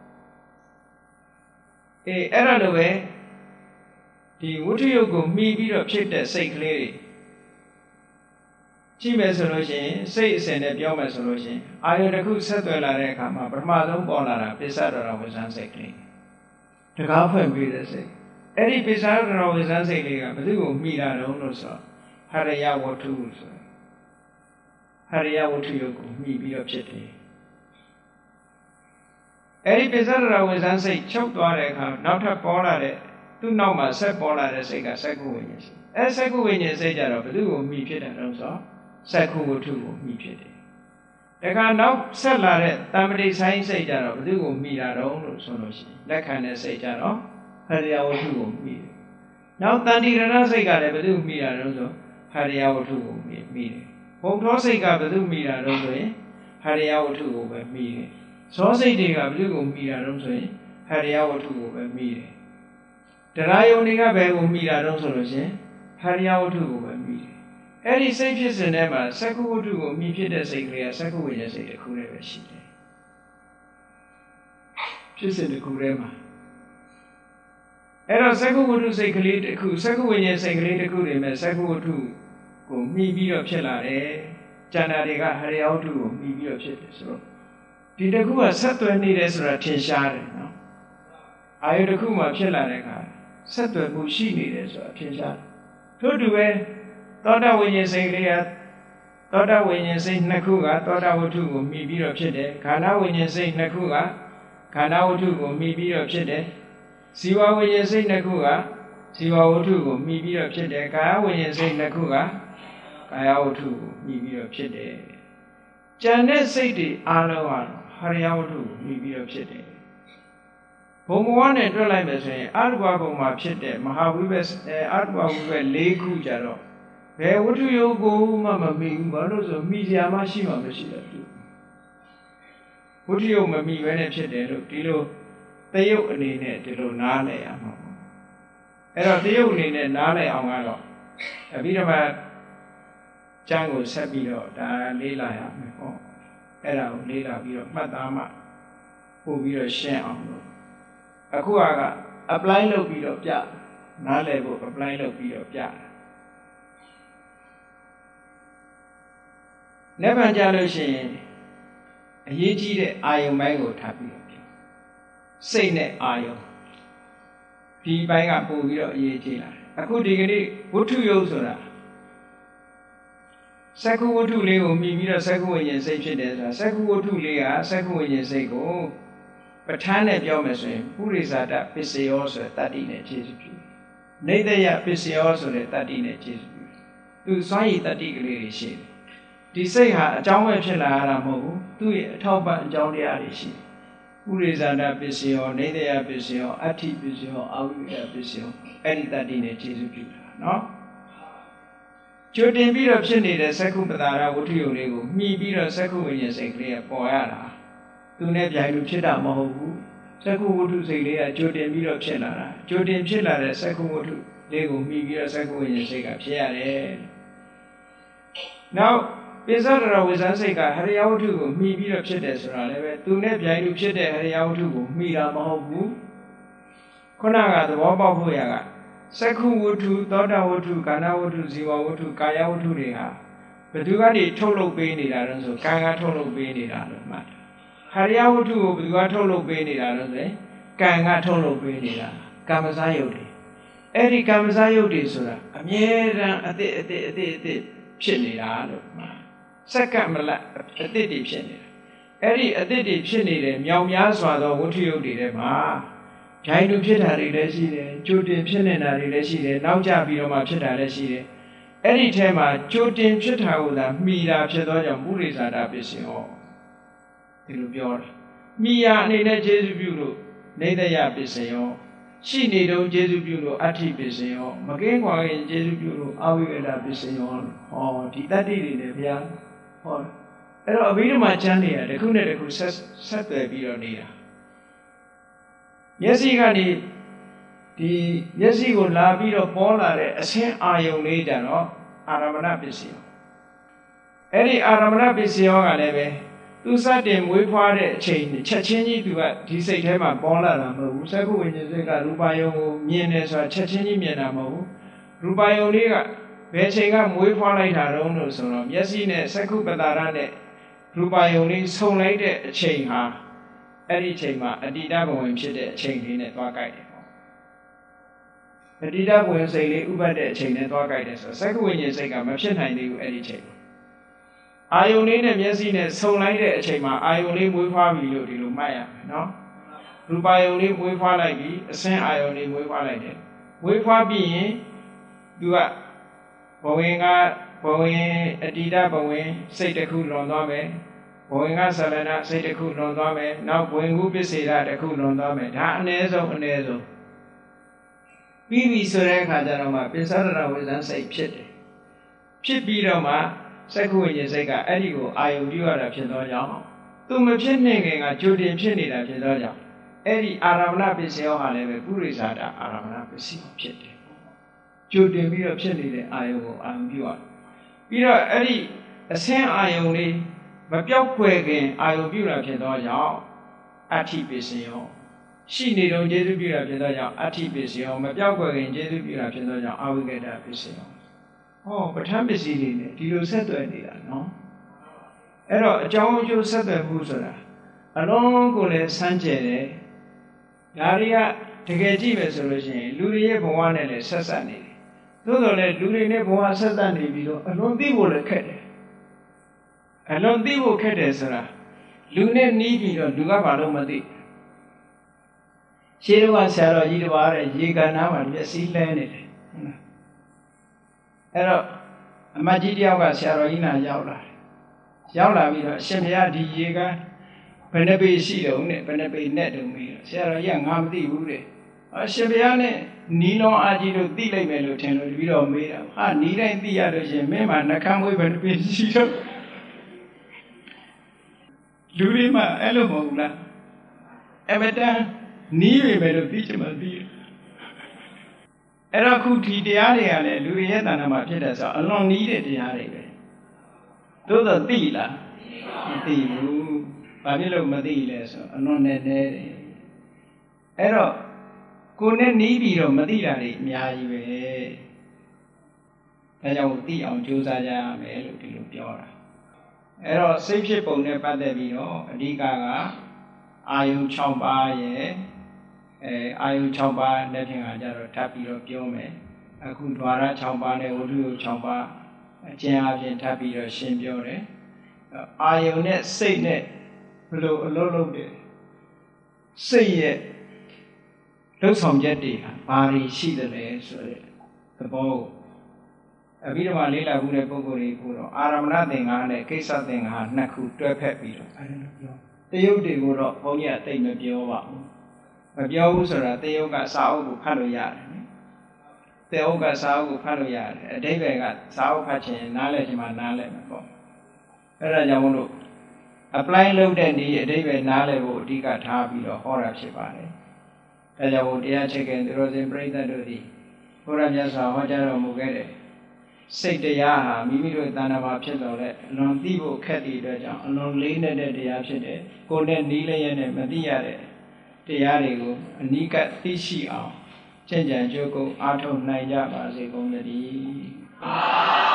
A: အဲ့ဒါလိုပဲဒီဝတ္ထုယုတ်ကိုမှီပြီးတော့ဖြစ်တဲ့စိတ်ကလေးတွေကြည့်မယ်ဆိုလို့ရှိရင်စိတ်အစဉ်နဲ့ပြောမယ်ဆိုလို့ရှိရင်အာယုတစ်ခုဆက်သွယ်လာတဲ့အခါမှာပထမဆုံးပေါ်လာတာပိဿဒရဝဇန်စိတ်ကလေးတကားဖွင့်ပြီးတဲ့စိတ်အဲ့ဒီပိဿဒရဝဇန်စိတ်လေးကဘယ်သူကိုမှီတာတုံးလို့ဆိုတော့ဟရိယဝတ္ထုဆိုဟရိယဝတ္ထုယုတ်ကိုမှီပြီးတော့ဖြစ်တယ်အဲ့ဒီပိဿဒရဝဇန်စိတ်ချုပ်သွားတဲ့အခါနောက်ထပ်ပေါ်လာတဲ့သူ့နောက်မှာဆက်ပေါ်လာတဲ့စိတ်ကစက္ခုဝိညာဉ်စိတ်အဲစက္ခုဝိညာဉ်စိတ်ကြတော့ဘယ်သူကိုမှီဖြစ်တယ်တော့ဆိုစက္ခုဝတ္ထုကိုမှီဖြစ်တယ်တခါနောက်ဆက်လာတဲ့တမ္ပတိဆိုင်စိတ်ကြတော့ဘယ်သူကိုမှီတာတော့လို့ဆိုလို့ရှိရင်လက်ခံတဲ့စိတ်ကြတော့ဟရိယဝတ္ထုကိုမှီတယ်နောက်တန်တိရဏစိတ်ကလည်းဘယ်သူမှီတာတော့ဆိုဟရိယဝတ္ထုကိုမှီတယ်ဘုံသောစိတ်ကဘယ်သူမှီတာတော့ဆိုရင်ဟရိယဝတ္ထုကိုပဲမှီတယ်ဇောစိတ်တွေကဘယ်သူကိုမှီတာတော့ဆိုရင်ဟရိယဝတ္ထုကိုပဲမှီတယ်တရားယုံတွေကဘယ်ကိုမှီတာတော့ဆိုလို့ရှင်ဟရိယဝတ္ထုကိုပဲမှီတယ်အဲ့ဒီစိတ်ဖြစ်စဉ်ထဲမှာစက္ခုဝတ္ထုကိုမှီဖြစ်တဲ့စိတ်ကလေးကစက္ခုဝိညာဉ်စိတ်တစ်ခုတည်းပဲရှိတယ်ဖြစ်စဉ်တစ်ခုတည်းမှာအဲ့တော့စက္ခုဝတ္ထုစိတ်ကလေးတစ်ခုစက္ခုဝိညာဉ်စိတ်ကလေးတစ်ခုတွေမဲ့စက္ခုဝတ္ထုကိုမှီပြီးတော့ဖြစ်လာတယ်ကျန်တာတွေကဟရိယဝတ္ထုကိုမှီပြီးတော့ဖြစ်တယ်ဆိုတော့ဒီတစ်ခုကဆက်သွယ်နေတယ်ဆိုတာထင်ရှားတယ်နော်အာယုတစ်ခုမှဖြစ်လာတဲ့အခါဆက်သွယ်မှုရှိနေတယ်ဆိုတာထင်ရှားတယ်ထို့တူပဲသောတာဝိညာဉ်စိတ်ကလေးကသောတာဝိညာဉ်စိတ်နှစ်ခုကသောတာဝတ္ထုကိုမှီပြီးတော့ဖြစ်တယ်ခန္ဓာဝိညာဉ်စိတ်နှစ်ခုကခန္ဓာဝတ္ထုကိုမှီပြီးတော့ဖြစ်တယ်ဇီဝဝိညာဉ်စိတ်နှစ်ခုကဇီဝဝတ္ထုကိုမှီပြီးတော့ဖြစ်တယ်ကာယဝိညာဉ်စိတ်နှစ်ခုကကာယဝတ္ထုကိုမှီပြီးတော့ဖြစ်တယ်ကျန်တဲ့စိတ်တွေအားလုံးကတော့ဟရိယဝတ္ထုကိုမှီပြီးတော့ဖြစ်တယ်ဘုံဘဝနဲ့တွက်လိုက်မယ်ဆိုရင်အရူပဘုံမှာဖြစ်တဲ့မဟာဝိဘတ်အရူပဝိဘတ်၄ခုကြတော့ဘယ်ဝတ္ထုယုတ်ကိုမှမမှီဘူးဘာလို့ဆိုမှီစရာမရှိမှမရှိတယ်သူဝတ္ထုယုတ်မမှီဘဲနဲ့ဖြစ်တယ်လို့ဒီလိုတယုတ်အနေနဲ့ဒီလိုနားလည်ရမှာပေါ့အဲ့တော့တယုတ်အနေနဲ့နားလည်အောင်ကတော့အဘိဓမ္မာကျမ်းကိုဆက်ပြီးတော့ဒါလေးလာရမယ်ပေါ့အဲ့ဒါကိုလေးလာပြီးတော့မှတ်သားမှပို့ပြီးတော့ရှင်းအောင်လို့အခုက apply လုပ်ပြီးတော့ပြနားလည်ဖို့ apply လုပ်ပြီးတော့ပြလက်မှန်ကြလို့ရှိရင်အရေးကြီးတဲ့အာယုံပိုင်းကိုထားပြီးတော့ပြစိတ်နဲ့အာယုံဒီပိုင်းကပို့ပြီးတော့အရေးကြီးလာတယ်အခုဒီကနေ့ဝတ္ထုယုတ်ဆိုတာက္ခုဝတ္ထုလေးကိုမိပြီးတော့စက္ခုဝိညာဉ်စိတ်ဖြစ်တယ်ဆိုတာစက္ခုဝတ္ထုလေးကစက္ခုဝိညာဉ်စိတ်ကိုပဋ္ဌာန်းနဲ့ပြောမယ်ဆိုရင်ပုရိသတပစ္စယောဆိုတဲ့တတ္တိနဲ့ခြေစုပြုနေတယပစ္စယောဆိုတဲ့တတ္တိနဲ့ခြေစုပြုသူစွမ်းရည်တတ္တိကလေးတွေရှိတယ်ဒီစိတ်ဟာအကြောင်းပဲဖြစ်လာရတာမဟုတ်ဘူးသူ့ရဲ့အထောက်ပံ့အကြောင်းတရားတွေရှိတယ်ပုရိသတပစ္စယောနေတယပစ္စယောအဋ္ဌိပစ္စယောအာဝိဒပစ္စယောအဲ့ဒီတတ္တိနဲ့ခြေစုပြုတာနော်ကြိုတင်ပြီးတော့ဖြစ်နေတဲ့စက္ခုပတာရဝတ္ထုယုံလေးကိုမှီပြီးတော့စက္ခုဝိညာဉ်စိတ်ကလေးကပေါ်ရတာသူနဲ့ပြိုင်လို့ဖြစ်တာမဟုတ်ဘူးစက္ခုဝတ္ထုစိတ်လေးကကြိုတင်ပြီးတော့ဖြစ်လာတာကြိုတင်ဖြစ်လာတဲ့စက္ခုဝတ္ထုလေးကိုမှီပြီးတော့စက္ခုဝိညာဉ်စိတ်ကဖြစ်ရတယ်နောက်ပိဿဒရဝိဇ္ဇစိတ်ကဟရိယဝတ္ထုကိုမှီပြီးတော့ဖြစ်တယ်ဆိုတာလည်းပဲသူနဲ့ပြိုင်လို့ဖြစ်တဲ့ဟရိယဝတ္ထုကိုမှီတာမဟုတ်ဘူးခုနကသဘောပေါက်ဖို့ရကစက္ခုဝတ္ထုသောတာဝတ္ထုကာဏဝတ္ထုဇီဝဝတ္ထုကာယဝတ္ထုတွေဟာဘယ်သူကနေထုတ်လုပ်ပေးနေတာလဲဆိုကံကထုတ်လုပ်ပေးနေတာလို့မှတ်ဟရိယဝတ္ထုကိုဘယ်သူကထုတ်လုပ်ပေးနေတာလဲဆိုရင်ကံကထုတ်လုပ်ပေးနေတာကာမဇာယုတ်တွေအဲ့ဒီကာမဇာယုတ်တွေဆိုတာအမြဲတမ်းအတိဖြစ်နေတာလို့မှတ်စက္ကမလအတိတွေဖြစ်နေတာအဲ့ဒီအတိတွေဖြစ်နေတဲ့မြောင်များစွာသောဝတ္ထုယုတ်တွေထဲမှာဓာတ်လူဖြစ်တာတွေလည်းရှိတယ်ကြိုတင်ဖြစ်နေတာတွေလည်းရှိတယ်နောက်ကျပြီးတော့မှဖြစ်တာလည်းရှိတယ်အဲ့ဒီထဲမှာကြိုတင်ဖြစ်တာကိုသာမှီတာဖြစ်သောကြောင့်ပုရိသတာပစ္စယောဒီလိုပြောတာမှီရအနေနဲ့ကျေစုပြုလို့နေတယပစ္စယောရှိနေတော့ကျေစုပြုလို့အဋ္ဌိပစ္စယောမကင်းကွာရင်ကျေစုပြုလို့အာဝိဝေဒပစ္စယောဟောဒီတတ္တိတွေလည်းဗျာဟောအဲ့တော့အဘိဓမ္မာကျမ်းတွေကတစ်ခုနဲ့တစ်ခုဆက်သွယ်ပြီးတော့နေတာမျက်စိကနေဒီမျက်စိကိုလာပြီးတော့ပေါ်လာတဲ့အဆင်းအာယုံလေးကြတော့အာရမဏပစ္စယောအဲ့ဒီအာရမဏပစ္စယောကလည်းပဲသူစတင်မွေးဖွားတဲ့အချိန်ချက်ချင်းကြီးသူကဒီစိတ်ထဲမှာပေါ်လာတာမဟုတ်ဘူးစက္ခုဝိညာဉ်စိတ်ကရူပယုံကိုမြင်တယ်ဆိုတာချက်ချင်းကြီးမြင်တာမဟုတ်ဘူးရူပယုံလေးကဘယ်ချိန်ကမွေးဖွားလိုက်တာတုံးလို့ဆိုတော့မျက်စိနဲ့စက္ခုပတာရနဲ့ရူပယုံလေးဆုံလိုက်တဲ့အချိန်ဟာအဲ့ဒီအချိန်မှာအတ္တိတဘဝင်ဖြစ်တဲ့အချိန်လေးနဲ့သွားကြိုက်တယ်ပေါ့အတ္တိတဘဝင်စိတ်လေးဥပတ်တဲ့အချိန်နဲ့သွားကြိုက်တယ်ဆိုတော့စက္ခုဝိညာဉ်စိတ်ကမဖြစ်နိုင်သေးဘူးအဲ့ဒီအချိန်အာယုန်လေးနဲ့မျက်စိနဲ့ဆုံလိုက်တဲ့အချိန်မှာအာယုန်လေးမွေးဖွားပြီလို့ဒီလိုမှတ်ရမယ်နော်ရူပယုန်လေးမွေးဖွားလိုက်ပြီအစင်းအာယုန်လေးမွေးဖွားလိုက်တယ်မွေးဖွားပြီးရင်သူကဘဝင်အတ္တိတဘဝင်စိတ်တစ်ခုလွန်သွားမယ်ဘဝင်ကဆလနာစိတ်တစ်ခုလွန်သွားမယ်နောက်ဘဝင်ကုပစ္စေဒတစ်ခုလွန်သွားမယ်ဒါအ ਨੇ ဆုံးပြီးပြီဆိုတဲ့အခါကျတော့မှပိဿဒရဝိဇ္ဇစိတ်ဖြစ်တယ်ဖြစ်ပြီးတော့မှစက္ခုဝိညာဉ်စိတ်ကအဲ့ဒီကိုအာယုပြုရတာဖြစ်သောကြောင့်သူမဖြစ်နေခင်ကကြိုတင်ဖြစ်နေတာဖြစ်သောကြောင့်အဲ့ဒီအာရမဏပစ္စယောဟာလည်းပဲပုရိသတာအာရမဏပစ္စယောဖြစ်တယ်ကြိုတင်ပြီးတော့ဖြစ်နေတဲ့အာယုကိုအာယုပြုရပြီးတော့အဲ့ဒီအဆင်းအာယုလေးမပြောက်ွယ်ခင်အာယုပြုတာဖြစ်သောကြောင့်အဋ္ဌိပစ္စယောရှိနေတော့ကျေစုပြုတာဖြစ်သောကြောင့်အဋ္ဌိပစ္စယောမပြောက်ွယ်ခင်ကျေစုပြုတာဖြစ်သောကြောင့်အာဝိကတပစ္စယောဟောပဋ္ဌာန်းပစ္စည်းတွေနဲ့ဒီလိုဆက်သွယ်နေတာနော်အဲ့တော့အကြောင်းအကျိုးဆက်သွယ်မှုဆိုတာအလုံးကိုလည်းစမ်းကြယ်တယ်ဒါတွေကတကယ်ကြည့်မယ်ဆိုလို့ရှိရင်လူတွေရဲ့ဘဝနဲ့လည်းဆက်ဆက်နေတယ်သို့တော်လည်းလူတွေနဲ့ဘဝဆက်ဆက်နေပြီးတော့အလွန်သိဖို့လည်းခက်တယ်အလွန်သိဖို့ခက်တယ်ဆိုတာလူနဲ့နီးပြီးတော့လူကဘာလို့မသိရှင်းတော့ဆရာတော်ကြီးတစ်ပါးတဲ့ရေကန်နားမှာမျက်စိလဲနေတယ်အဲ့တော့အမကြီးတယောက်ကဆရာတော်ကြီးနာရောက်လာပြီးတော့အရှင်ဘုရားဒီရေကန်ဘယ်နှပေရှိတုံးနဲ့ဘယ်နှပေနဲ့တုံးပြီးတော့ဆရာတော်ကြီးကငါမသိဘူးတဲ့အရှင်ဘုရားနဲ့နီးလုံးအာကြီးတို့သိလိုက်မယ်လို့ထင်လို့ပြီးတော့မေးတာဟာနီးတိုင်းသိရလို့ရှင်မင်းမှာနှကမ်းမွေးဘယ်နှပေရှိတော့လူတွေမှအဲ့လိုမဟုတ်လားအမတန်နီးပြီပဲလို့သိချင်မှသိတယ်အဲ့တော့ခုဒီတရားတွေကလည်းလူတွေရဲ့တဏ္ဍာမှာဖြစ်တယ်ဆိုတော့အလွန်နီးတဲ့တရားတွေပဲသို့တော့သိလားမသိဘူးဘာဖြစ်လို့မသိလဲဆိုအလွန်နဲ့နေတယ်အဲ့တော့ကိုယ်နဲ့နီးပြီးတော့မသိတာတွေအများကြီးပဲဒါကြောင့်သိအောင်ကြိုးစားကြရမယ်လို့ဒီလိုပြောတာအဲ့တော့စိတ်ဖြစ်ပုံနဲ့ပတ်သက်ပြီးတော့အဓိကအာယု6ပါးရဲ့အာယု6ပါးနဲ့ဖြင့်ကကြတော့ထပ်ပြီးတော့ပြောမယ်အခုဓဝါရ6ပါးနဲ့ဝိသု6ပါးအကျဉ်းအပြင်ထပ်ပြီးတော့ရှင်းပြောတယ်အာယုန်နဲ့စိတ်နဲ့ဘယ်လိုအလုပ်လုပ်တယ်စိတ်ရဲ့လှုပ်ဆောင်ချက်တွေဟာဘာတွေရှိသလဲဆိုတဲ့သဘောအပြီးတော့လေးလာမှုတဲ့ပုဂ္ဂိုလ်တွေကိုတော့အာရမဏသင်္ဃာနဲ့ကိစ္စသင်္ဃာနှစ်ခုတွဲဖက်ပြီးတော့အဲ့ဒါပြောတယုတ်တွေကိုတော့ဘုန်းကြီးအသိမပြောပါဘူးမပြောဘူးဆိုတာတယုတ်ကစာအုပ်ကိုဖတ်လို့ရတယ်တယုတ်ကစာအုပ်ကိုဖတ်လို့ရတယ်အဓိပ္ပာယ်ကစာအုပ်ဖတ်ခြင်းနားလည်ခြင်းမှာနားလည်မှာပေါ့အဲ့ဒါကြောင့်မို့လို့ apply လုပ်တဲ့ဒီအဓိပ္ပာယ်နားလည်ဖို့အဓိကထားပြီးတော့ဟောတာဖြစ်ပါတယ်ဒါကြောင့်တရားချက်ကသူတော်စင်ပြိဿတို့သည်ဘုရားမြတ်စွာဟောကြားတော်မူခဲ့တဲ့စိတ်တရားဟာမိမိတို့တဏ္ဍာမှာဖြစ်တော်တဲ့အလွန်သိဖို့ခက်သည့်အတွက်ကြောင့်အလွန်လေးနေတဲ့တရားဖြစ်တယ်ကိုယ်နဲ့နီးလျက်နဲ့မသိရတဲ့တရားတွေကိုအနိကသိရှိအောင်ကျင့်ကြံကြိုးကုပ်အားထုတ်နိုင်ကြပါစေကုန်သတည်း